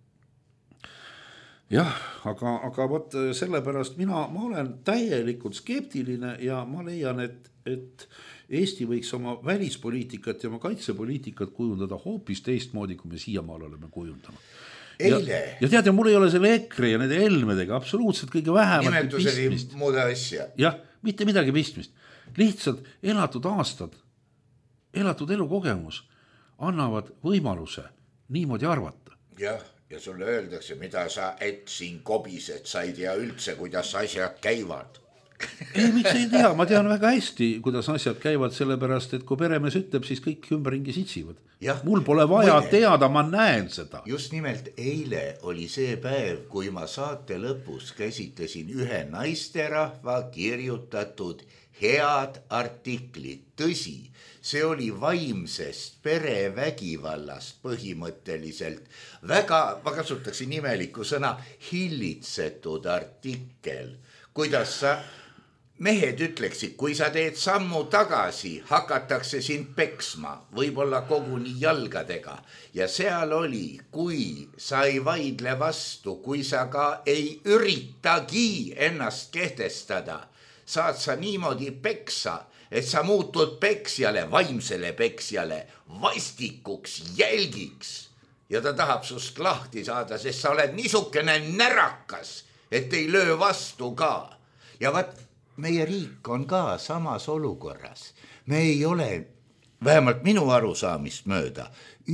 Jah, aga võt sellepärast ma olen täielikult skeptiline ja ma leian, et Eesti võiks oma välispoliitikat ja oma kaitsepoliitikat kujundada hoopis teistmoodi, kui me siiamaal oleme kujundanud. Ja tead, mul ei ole selle EKRE ja nende Helmedega absoluutselt kõige vähemat pistmist. Muuda asja. Jah, mitte midagi pistmist. Lihtsalt elatud aastad, elatud elukogemus annavad võimaluse niimoodi arvata. Jah, ja sulle öeldakse, mida sa siin kobised, sa ei tea üldse, kuidas asjad käivad. Ei, miks ei tea, ma tean väga hästi, kuidas asjad käivad, sellepärast, et kui peremees ütleb, siis kõik ümberringi sitsivad. Mul pole vaja teada, ma näen seda. Just nimelt eile oli see päev, kui ma saate lõpus käsitlesin ühe naisterahva kirjutatud head artiklit. Tõsi, see oli vaimsest perevägivallast põhimõtteliselt. Väga, ma kasutaksin imelikku sõna, hillitsetud artikkel. Kuidas sa... Mehed ütleksid, kui sa teed sammu tagasi, hakatakse sind peksma, võib-olla koguni jalgadega. Ja seal oli, kui sa ei vaidle vastu, kui sa ka ei üritagi ennast kehtestada, saad sa niimoodi peksa, et sa muutud peksjale, vaimsele peksjale, vastikuks, jälgiks. Ja ta tahab sust lahti saada, sest sa oled niisugune närakas, et ei löö vastu ka. Ja meie riik on ka samas olukorras. Me ei ole, vähemalt minu arusaamist mööda,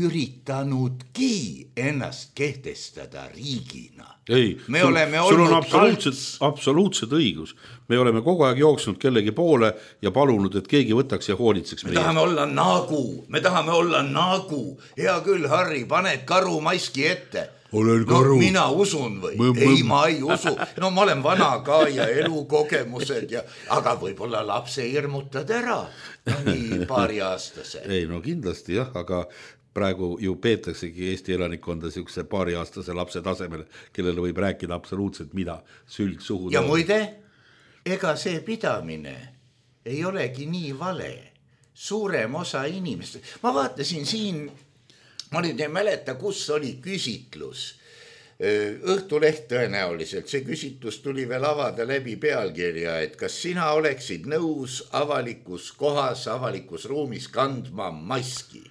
üritanudki ennast kehtestada riigina. Ei, sul on absoluutselt õigus. Me oleme kogu aeg jooksnud kellegi poole ja palunud, et keegi võtaks ja hoolitseks. Me tahame olla nagu. Hea küll, Harri, paned karumaski ette. olen no karu. mina usun või? Ei, ma ei usu. No ma olen vana ka ja elukogemused ja, aga võib-olla lapse hirmutad ära. No nii paariaastase. Ei, no kindlasti jah, aga praegu ju peetaksegi Eesti elanikkonda siukse paariaastase lapse tasemel, kellele võib rääkida absoluutselt mida sülg suhu. Ja muide, ega see pidamine ei olegi nii vale. Suurem osa inimest. Ma vaatasin siin, ma nüüd ei mäleta, kus oli küsitlus. Õhtuleht tõenäoliselt. See küsitlus tuli veel avada läbi pealkirja, et kas sina oleksid nõus avalikus kohas, avalikus ruumis kandma maski.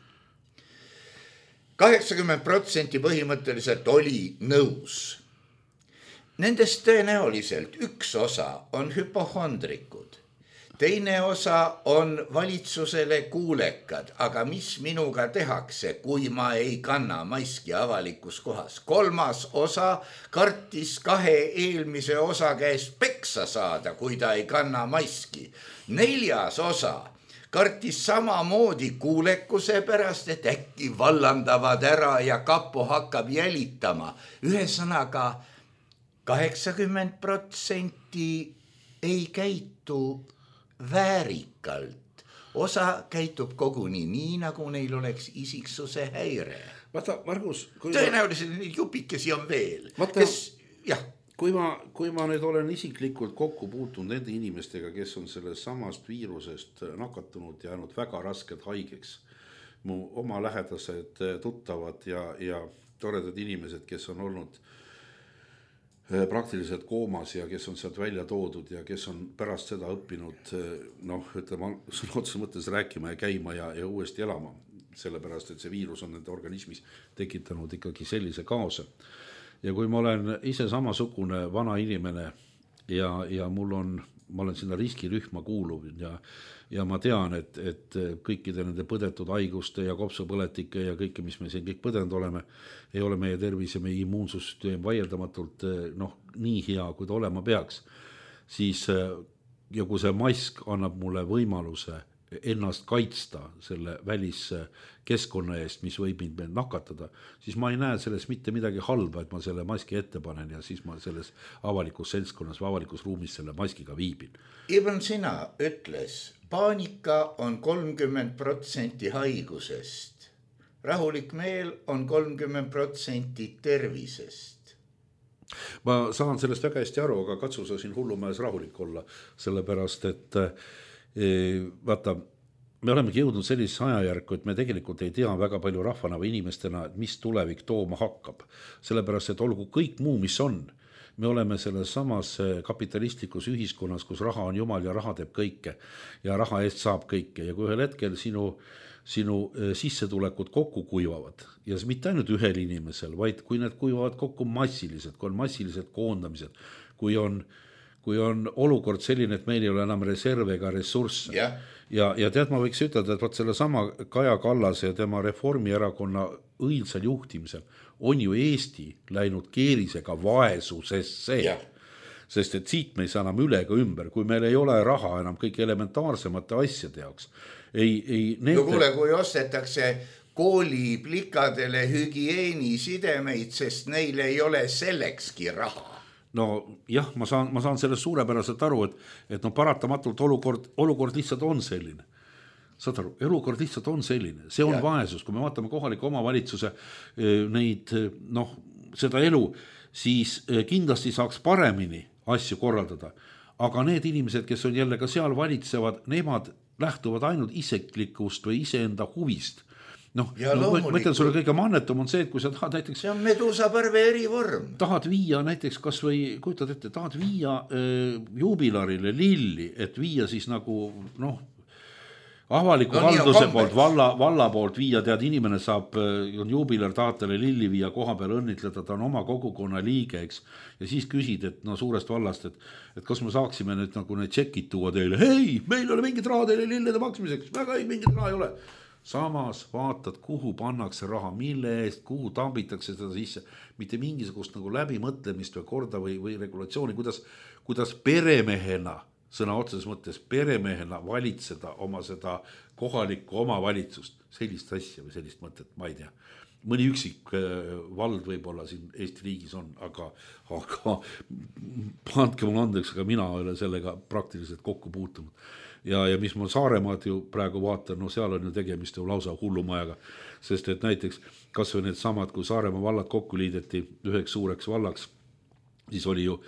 80% põhimõtteliselt oli nõus. Nendest tõenäoliselt üks osa on hüpohondrikud. Teine osa on valitsusele kuulekad, aga mis minuga tehakse, kui ma ei kanna maski avalikus kohas. Kolmas osa kartis 2 eelmise osa käest peksa saada, kui ta ei kanna maski. 4. osa kartis samamoodi kuulekuse pärast, et äkki vallandavad ära ja kapo hakkab jälitama. Ühesõnaga 80% ei käitu väärikalt. Osa käitub koguni nii, nagu neil oleks isiksuse häire. Vaata, Margus, tõenäoliselt neid jupikesi on veel. Vaata, kes, jah. Kui ma nüüd olen isiklikult kokku puutunud nende inimestega, kes on sellest samast viirusest nakatunud ja jäänud väga raskelt haigeks. Mu oma lähedased tuttavad ja toredad inimesed, kes on olnud praktiliselt koomas ja kes on sealt välja toodud ja kes on pärast seda õppinud, ütleme, otseses mõttes rääkima ja käima ja uuesti elama, sellepärast, et see viirus on nende organismis tekitanud ikkagi sellise kaose. Ja kui ma olen ise samasugune vana inimene ja ma olen sinna riskirühma kuuluv ja ma tean, et kõikide nende põdetud haiguste ja kopsupõletike ja kõike, mis me siin kõik põdenud oleme, ei ole meie tervis ja meie immuunsussüsteem vaieldamatult nii hea, kui ta olema peaks. Siis ja kui see mask annab mulle võimaluse ennast kaitsta selle väliskeskkonna eest, mis võib mind nakatada, siis ma ei näe sellest mitte midagi halba, et ma selle maski ette panen ja siis ma selles avalikus seltskonnas või avalikus ruumis selle maskiga viibin. Ibn Sina ütles, paanika on 30% haigusest. Rahulik meel on 30% tervisest. Ma saan sellest väga hästi aru, aga katsu sa siin hullumäes rahulik olla, sellepärast, et vaata, me olemegi jõudnud sellisesse ajajärku, et me tegelikult ei tea väga palju rahvana või inimestena, mis tulevik tooma hakkab. Sellepärast, et olgu kõik muu, mis on. Me oleme selles samas kapitalistlikus ühiskonnas, kus raha on jumal ja raha teeb kõike ja raha eest saab kõike. Ja kui ühel hetkel sinu sissetulekud kokku kuivavad ja mitte ainult ühel inimesel, vaid kui need kuivavad kokku massiliselt, kui on massilised koondamised, kui on olukord selline, et meil ei ole enam reserve ega ressursse. Ja tead, ma võiks ütelda, et selle sama Kaja Kallase ja tema Reformierakonna õilsal juhtimisel on ju Eesti läinud keerisega vaesusesse. Sest et siit me ei saa enam üle ega ümber, kui meil ei ole raha enam kõik elementaarsemate asjade jaoks. No kuule, kui ostetakse kooliplikadele hügieenisidemeid, sest neil ei ole sellekski raha. No jah, ma saan sellest suurepäraselt aru, et paratamatult olukord lihtsalt on selline. Saad aru, elukord lihtsalt on selline. See on vaesus. Kui me vaatame kohaliku omavalitsuse seda elu, siis kindlasti saaks paremini asju korraldada. Aga need inimesed, kes on jälle ka seal valitsevad, nemad lähtuvad ainult iseklikust või iseenda huvist. Mõtlen sulle kõige mannetum on see, et kui sa tahad näiteks... See on medusaparve erivorm. Tahad viia näiteks kas või, kujutad ette, tahad viia juubilarile lilli, et viia siis nagu, avaliku halduse poolt, valla poolt viia, tead, inimene saab, on juubilar, tahad talle lilli viia koha peal õnnitleda, ta on oma kogukonna liige, eks, ja siis küsid, et suurest vallast, et kas me saaksime nüüd nagu need tšekid tuua teile, hei, meil ei ole mingit raha teile lillede maksmiseks, väga mingit raha ei ole. Samas vaatad, kuhu pannakse raha, mille eest, kuhu tambitakse seda sisse, mitte mingisugust nagu läbimõtlemist või korda või regulatsiooni, kuidas peremehena, sõna otseses mõttes peremehena valitseda oma seda kohalikku omavalitsust, sellist asja või sellist mõtet, ma ei tea. mõni üksik vald võib-olla siin Eesti riigis on, aga andke mulle andeks, aga mina olen sellega praktiliselt kokku puutunud. Ja mis ma Saaremaad ju praegu vaatan, no seal on ju tegemist ju lausa hullumajaga, sest et näiteks kas või need samad, kui Saaremaa vallad kokku liideti üheks suureks vallaks, siis oli ju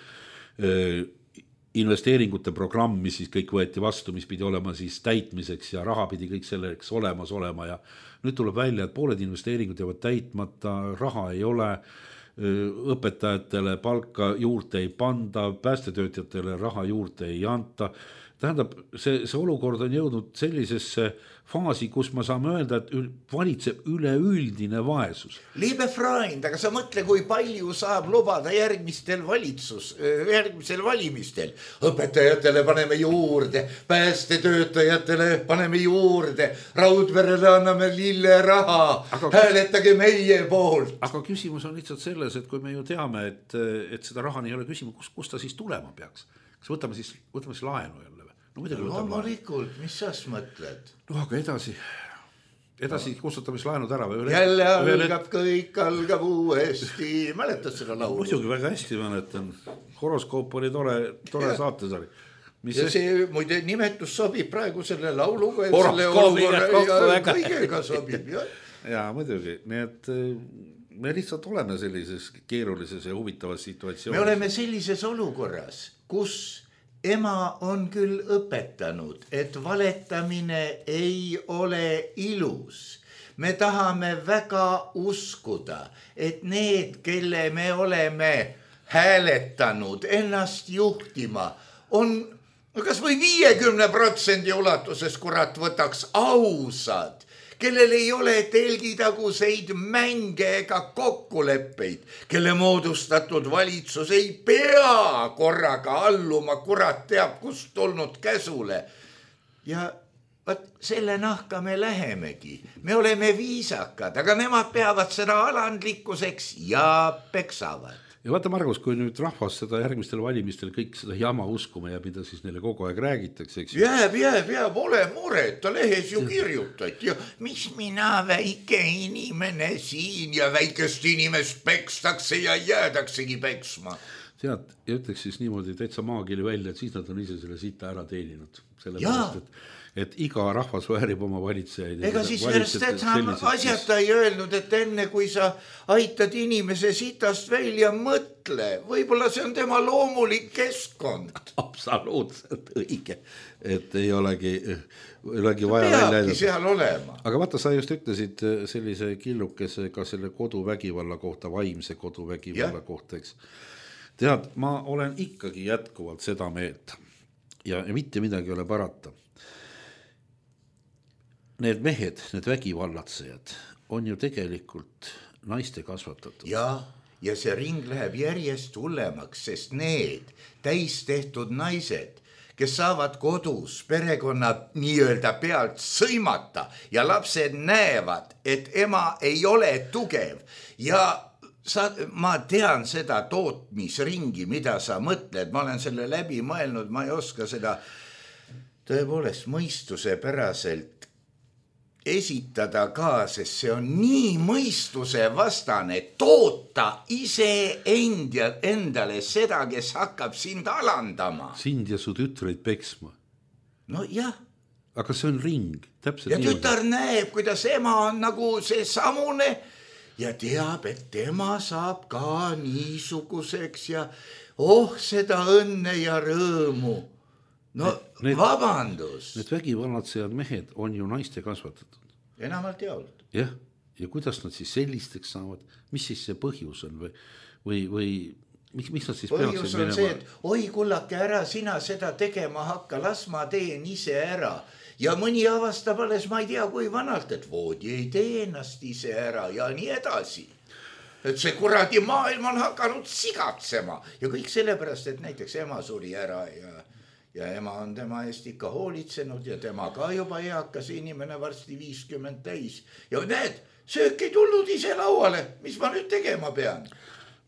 investeeringute programm, mis siis kõik võeti vastu, mis pidi olema siis täitmiseks ja raha pidi kõik selleks olemas olema ja nüüd tuleb välja, et pooled investeeringud jäävad täitmata, raha ei ole, õpetajatele palka juurde ei panda, päästetöötajatele raha juurde ei anta. Tähendab, see olukord on jõudnud sellisesse faasi, kus ma saame öelda, et valitseb üleüldine vaesus. Liebe Freund, aga sa mõtle, kui palju saab lubada järgmistel valimistel. Õpetajatele paneme juurde, päästetöötajatele paneme juurde, Raudverele anname lilleraha, hääletage meie poolt. Aga küsimus on lihtsalt selles, et kui me ju teame, et seda raha ei ole küsimus, kus ta siis tulema peaks. Kas võtame siis laenu jälle? No loomulikult, mis sa mõtled? No aga edasi kustutamislaenud ära või? Jälle algab kõik, algab uuesti. Mäletad seda laulu? Muidugi väga hästi mäletan. Horoskoop oli tore saatesari. Ja see muide nimetus sobib praegu selle lauluga. Kõigega sobib. Ja muidugi. Nii et me lihtsalt oleme sellises keerulises ja huvitavas situatsioonis. Me oleme sellises olukorras, kus ema on küll õpetanud, et valetamine ei ole ilus. Me tahame väga uskuda, et need, kelle me oleme hääletanud ennast juhtima, on kas või 50% ulatuses kurat võtaks ausad, kellel ei ole telgitaguseid mänge ega kokkuleppeid, kelle moodustatud valitsus ei pea korraga alluma, kurat teab, kust tulnud käsule. Ja selle nahka me lähemegi. Me oleme viisakad, aga nemad peavad seda alandlikkuseks ja peksavad. Ja vaata Margus, kui nüüd rahvas seda järgmistel valimistel kõik seda jama uskuma ja mida siis neile kogu aeg räägitakse, eks? Jääb, ole mureta, lehes ju kirjutati ja mis mina väike inimene siin ja väikest inimest pekstakse ja jäädaksegi peksma. Tead, ja ütleks siis niimoodi täitsa maakili välja, et siis nad on ise selle sita ära teeninud. Sellepärast, et iga rahvas väärib oma valitsejaid. Ega siis asjata ei öelnud, et enne kui sa aitad inimese sitast välja, mõtle. Võib-olla see on tema loomulik keskkond. Absoluutselt õige. Et ei olegi vaja välja peabki seal olema. Aga vaata, sa just ütlesid sellise killukese ka selle koduvägivalla kohta, vaimse koduvägivalla kohta, eks. Tead, ma olen ikkagi jätkuvalt seda meelt ja mitte midagi ei ole parata. Need mehed, need vägivallatsejad on ju tegelikult naiste kasvatatud. Ja see ring läheb järjest hullemaks, sest need täistehtud naised, kes saavad kodus perekonna nii-öelda pealt sõimata ja lapsed näevad, et ema ei ole tugev ja ma tean seda tootmisringi, mida sa mõtled, ma olen selle läbi mõelnud, ma ei oska seda tõepoolest mõistuse päraselt esitada ka, sest see on nii mõistuse vastane toota ise endale seda, kes hakkab sind alandama. Sind ja su tütreid peksma. No jah. Aga see on ring. Täpselt ja tütar näeb, kuidas ema on nagu see samune ja teab, et tema saab ka niisuguseks ja seda õnne ja rõõmu. No vabandus. Need vägivallatsejad mehed on ju naiste kasvatatud. Enamalt jaolt. Jah, ja kuidas nad siis sellisteks saavad? Mis siis see põhjus on? Või miks nad siis põhjus peaksid minema? See, et oi kullake ära, sina seda tegema hakka, las ma teen ise ära. Ja mõni avastab alles, ma ei tea kui vanalt, et voodi ei tee ennast ise ära ja nii edasi. Et see kuradi maailm on hakanud sigatsema. Ja kõik sellepärast, et näiteks ema suri ära ja ema on tema eest ikka hoolitsenud ja tema ka juba eakas inimene varsti 50 täis. Ja need söök ei tulnud ise lauale, mis ma nüüd tegema pean?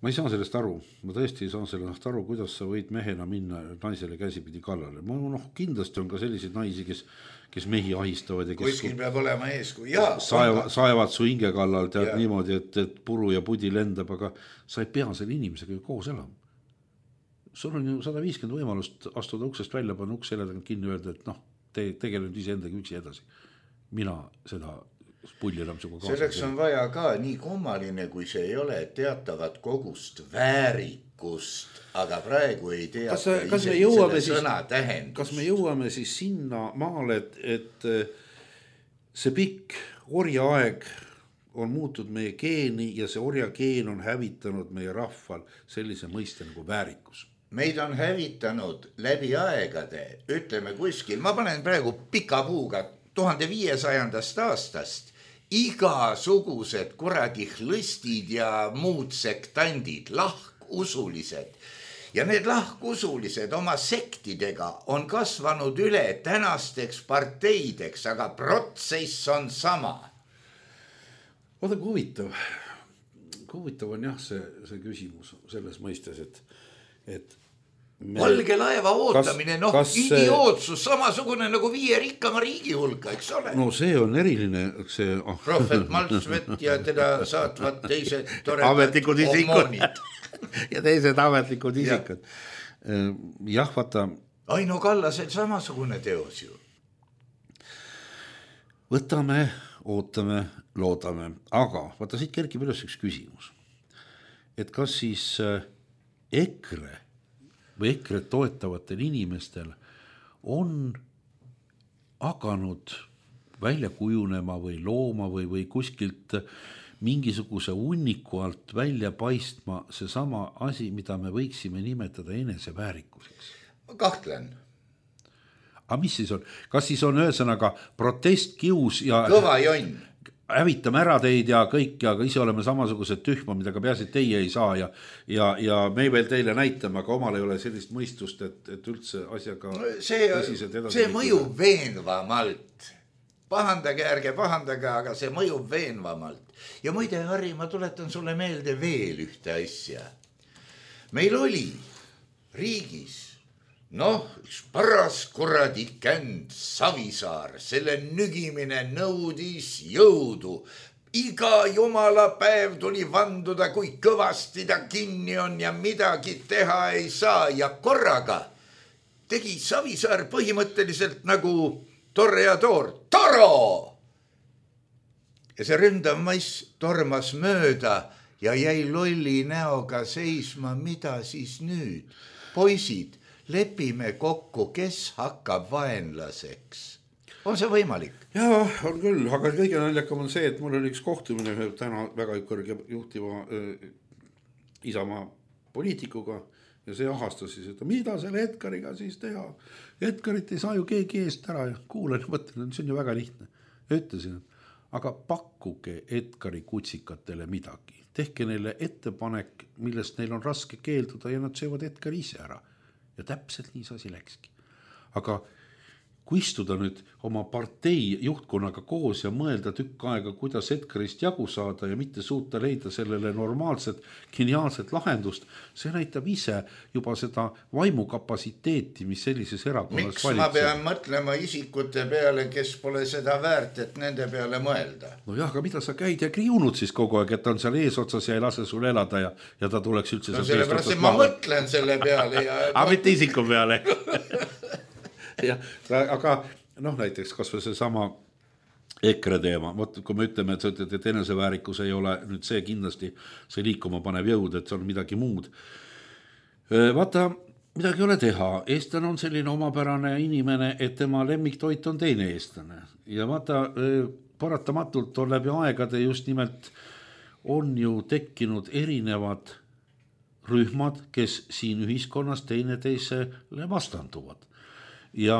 ma ei saa sellest aru, ma tõesti ei saa sellest aru, kuidas sa võid mehena minna naisele käsipidi kallale. Kindlasti on ka selliseid naisi, kes mehi ahistavad ja kes kuskil peab olema eeskuju. Saevad su hinge kallal tead niimoodi, et puru ja pudi lendab, aga sa ei pea selle inimesega koos elama. Sul on ju 150 võimalust astuda uksest välja, panna uks seljaga kinni öelda, et tegele nüüd ise endaga üksi edasi. Mina seda pulli enam suga kaasa. Selleks on vaja ka nii kummaline, kui see ei ole, teatavat kogust väärikust, aga praegu ei teata sõna tähendust. Kas me jõuame siis sinna maale, et see pikk orjaaeg on muutud meie geeni ja see orjageen on hävitanud meie rahval sellise mõiste nagu väärikus? Meid on hävitanud läbi aegade, ütleme kuskil, ma panen praegu pika puuga 1500. aastast, igasugused kuradi hlõstid ja muud sektandid, lahkusulised. Ja need lahkusulised oma sektidega on kasvanud üle tänasteks parteideks, aga protsess on sama. Vaata, kui huvitav on jah see küsimus selles mõistes, et valge laeva ootamine, idiootsus, samasugune nagu 5 rikkama riigi hulka, eks ole? No see on eriline, see... Prohvet Maltsvet ja teda saatvad teised toredad hormoonid. Ja teised ametlikud isikud. Jah, vaata... Aino Kallasel samasugune teos ju. Võtame, ootame, loodame, aga vaata siit kerkib üles üks küsimus. Et kas siis EKRE või EKRE toetavatel inimestel on hakanud välja kujunema või looma või kuskilt mingisuguse hunniku alt välja paistma see sama asi, mida me võiksime nimetada eneseväärikuseks? Ma kahtlen. Aga mis siis on? Kas siis on ühesõnaga protest, kius ja... Kõva jonn. Hävitame ära teid ja kõik, aga ise oleme samasugused tühma, mida ka peaasi, et teie ei saa ja me veel teile näitame, aga omal ei ole sellist mõistust, et üldse asjaga see mõjub veenvamalt. Pahandage, ärge pahandage, aga see mõjub veenvamalt. Ja muide, Harri, ma tuletan sulle meelde veel ühte asja. Meil oli riigis üks paras kuradi känd Savisaar, selle nügimine nõudis jõudu. Iga jumala päev tuli vanduda, kui kõvasti ta kinni on ja midagi teha ei saa. Ja korraga tegi Savisaar põhimõtteliselt nagu Toreador. Toro! Ja see ründav maiss tormas mööda ja jäi lolli näoga seisma, mida siis nüüd? Poisid, lepime kokku, kes hakkab vaenlaseks. On see võimalik? Jaa, on küll, aga kõige naljakam on see, et mul oli üks kohtumine täna väga kõrge juhtiva Isamaa poliitikuga ja see ahastas siis, et mida selle Edgariga siis teha. Edgarit ei saa ju keegi eest ära ja kuulen, mõtlen, see on ju väga lihtne. Ja ütlesin, aga pakkuge Edgari kutsikatele midagi. Tehke neile ettepanek, millest neil on raske keelduda ja nad söövad Edgari ise ära. Ja täpselt nii see asi läkski. Aga kui istuda nüüd oma partei juhtkonnaga koos ja mõelda tükk aega, kuidas Edgarist jagu saada ja mitte suuta leida sellele normaalset, geniaalset lahendust, see näitab ise juba seda vaimukapasiteeti, mis sellises erakonnas valitseb. Miks ma pean mõtlema isikute peale, kes pole seda väärt, et nende peale mõelda? No jah, aga mida sa käid ja kriunud siis kogu aeg, et ta on seal eesotsas ja ei lase sul elada ja ta tuleks üldse... No sellepärast, et ma mõtlen selle peale ja... Aga mitte isiku peale. Ja, aga näiteks kas või see sama EKRE teema, kui me ütleme, et eneseväärikus ei ole nüüd see kindlasti see liikuma panev jõud, et see on midagi muud. Vaata, midagi ei ole teha, eestlane on selline omapärane inimene, et tema lemmiktoit on teine eestlane ja vaata, paratamatult on läbi aegade just nimelt on ju tekkinud erinevad rühmad, kes siin ühiskonnas teineteisele vastanduvad. Ja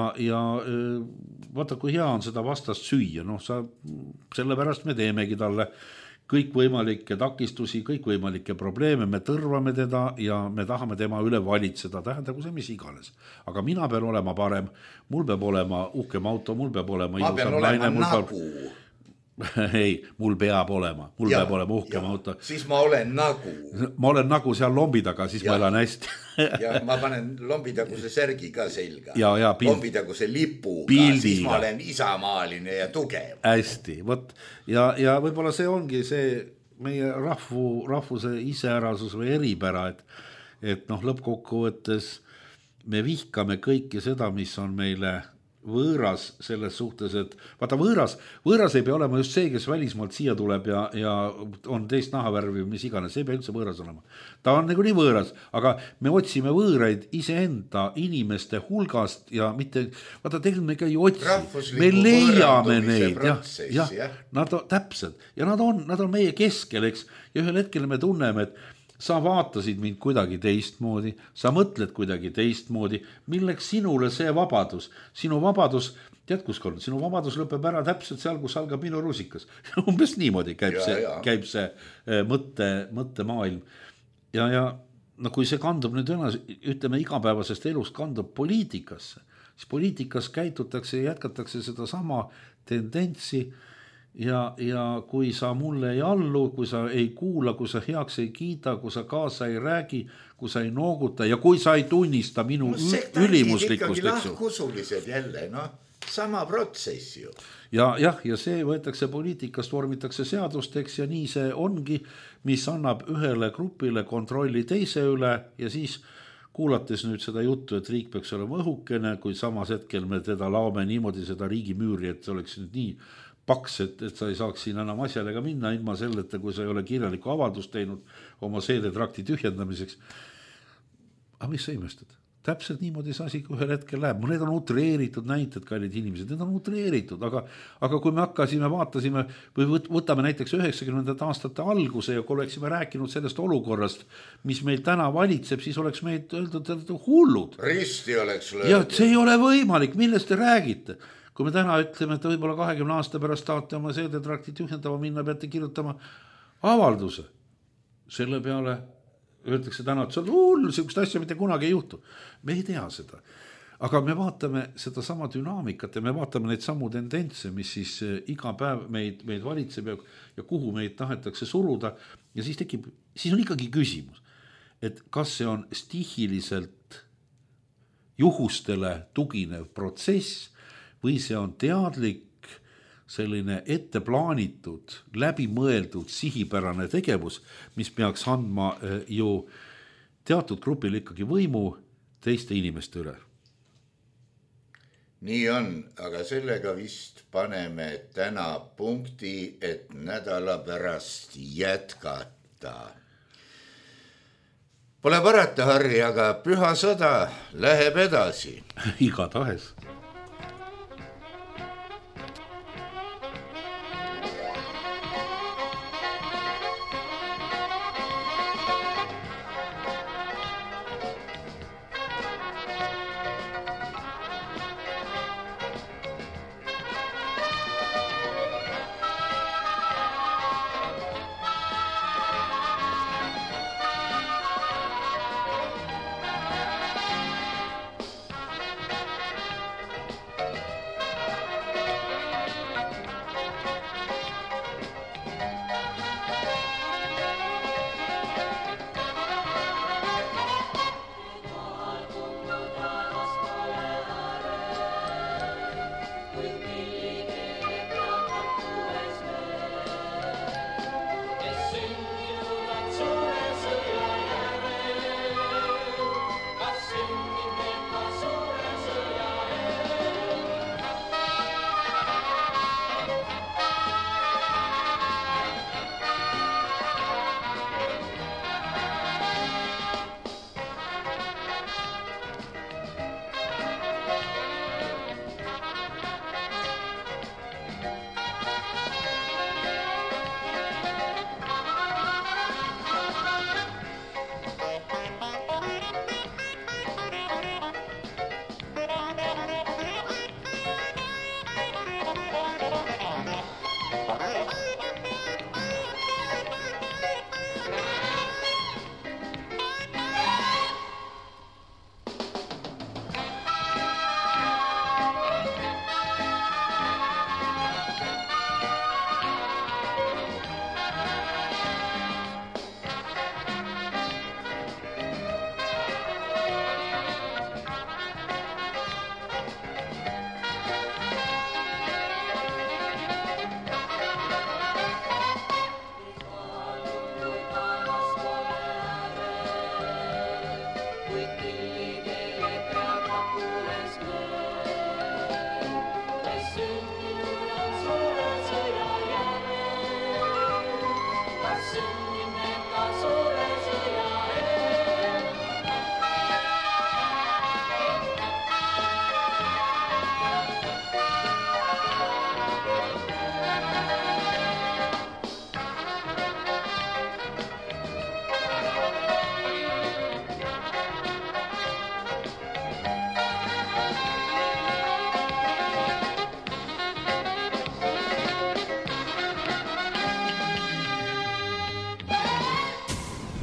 vaata, kui hea on seda vastast süüa, sellepärast me teemegi talle kõikvõimalikke takistusi, kõikvõimalikke probleeme, me tõrvame teda ja me tahame tema üle valitseda, tähendagu see mis iganes. Aga mina pean olema parem, mul peab olema uhkem auto, mul peab olema ma pean olema nagu. ei, mul peab olema uhkem auto. Siis ma olen nagu seal lombi taga, siis ma elan hästi. Ja ma panen lombitaguse särgi ka selga. Lombitaguse lipuga, siis ma olen isamaaline ja tugev. Hästi, võt. Ja võib-olla see ongi see meie rahvuse iseärasus või eripära, et lõppkokkuvõttes me vihkame kõike seda, mis on meile võõras selles suhtes, et vaata võõras ei pea olema just see, kes välismaalt siia tuleb ja on teist nahavärvi, mis iganes, see ei pea üldse võõras olema. Ta on nagu nii võõras, aga me otsime võõraid iseenda inimeste hulgast ja mitte, vaata tegelikult me ei otsi, me leiame neid, täpselt, ja nad on meie keskel, eks, ja ühel hetkel me tunneme, et sa vaatasid mind kuidagi teistmoodi, sa mõtled kuidagi teistmoodi, milleks sinule see vabadus? Sinu vabadus, tead kus kord, sinu vabadus lõpeb ära täpselt seal, kus algab minu rusikas. Umbes niimoodi käib see mõttemaailm. Ja kui see kandub nüüd ütleme igapäevasest elust kandub poliitikasse, siis poliitikas käitutakse ja jätkatakse seda sama tendentsi. Ja kui sa mulle ei allu, kui sa ei kuula, kui sa heaks ei kiida, kui sa kaasa ei räägi, kui sa ei nooguta ja kui sa ei tunnista minu ülimuslikkust. Lahkusulised jälle, sama protsess ju. Ja see võetakse poliitikast, vormitakse seadusteks ja nii see ongi, mis annab ühele grupile kontrolli teise üle ja siis kuulates nüüd seda juttu, et riik peaks olema õhukene, kui samas hetkel me teda laome niimoodi seda riigimüüri, et see oleks nüüd nii paks, et sa ei saaks siin enam asjalega minna ilma selleta, kui sa ei ole kirjalikku avaldust teinud oma seedetrakti tühjendamiseks. Aga mis sa imestad? Täpselt niimoodi see asi ühel hetkel läheb. Need on utreeritud näited, kallid inimesed, need on utreeritud, aga kui me vaatasime või võtame näiteks 90. aastate alguse ja kui oleksime rääkinud sellest olukorrast, mis meil täna valitseb, siis oleks meid öeldud hullud. Risti oleks löödud. Ja see ei ole võimalik, millest te räägite? Kui me täna ütleme, et võib-olla 20 aasta pärast tahate oma seedetrakti tühjendama minna, peate kirjutama avalduse. Selle peale öeldakse täna, et see on hull, sellist asja mitte kunagi ei juhtu. Me ei tea seda. Aga me vaatame seda sama dünaamikat ja me vaatame neid samu tendentse, mis siis iga päev meid valitseb ja kuhu meid tahetakse suruda. Ja siis on ikkagi küsimus, et kas see on stihiliselt juhustele tuginev protsess või see on teadlik selline etteplaanitud, läbimõeldud, sihipärane tegevus, mis peaks andma ju teatud grupil ikkagi võimu teiste inimeste üle. Nii on, aga sellega vist paneme täna punkti, et nädala pärast jätkata. Pole parata, Harri, aga püha sõda läheb edasi. Igatahes.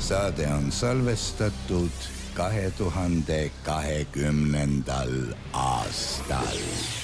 saade on salvestatud 2020. aastal.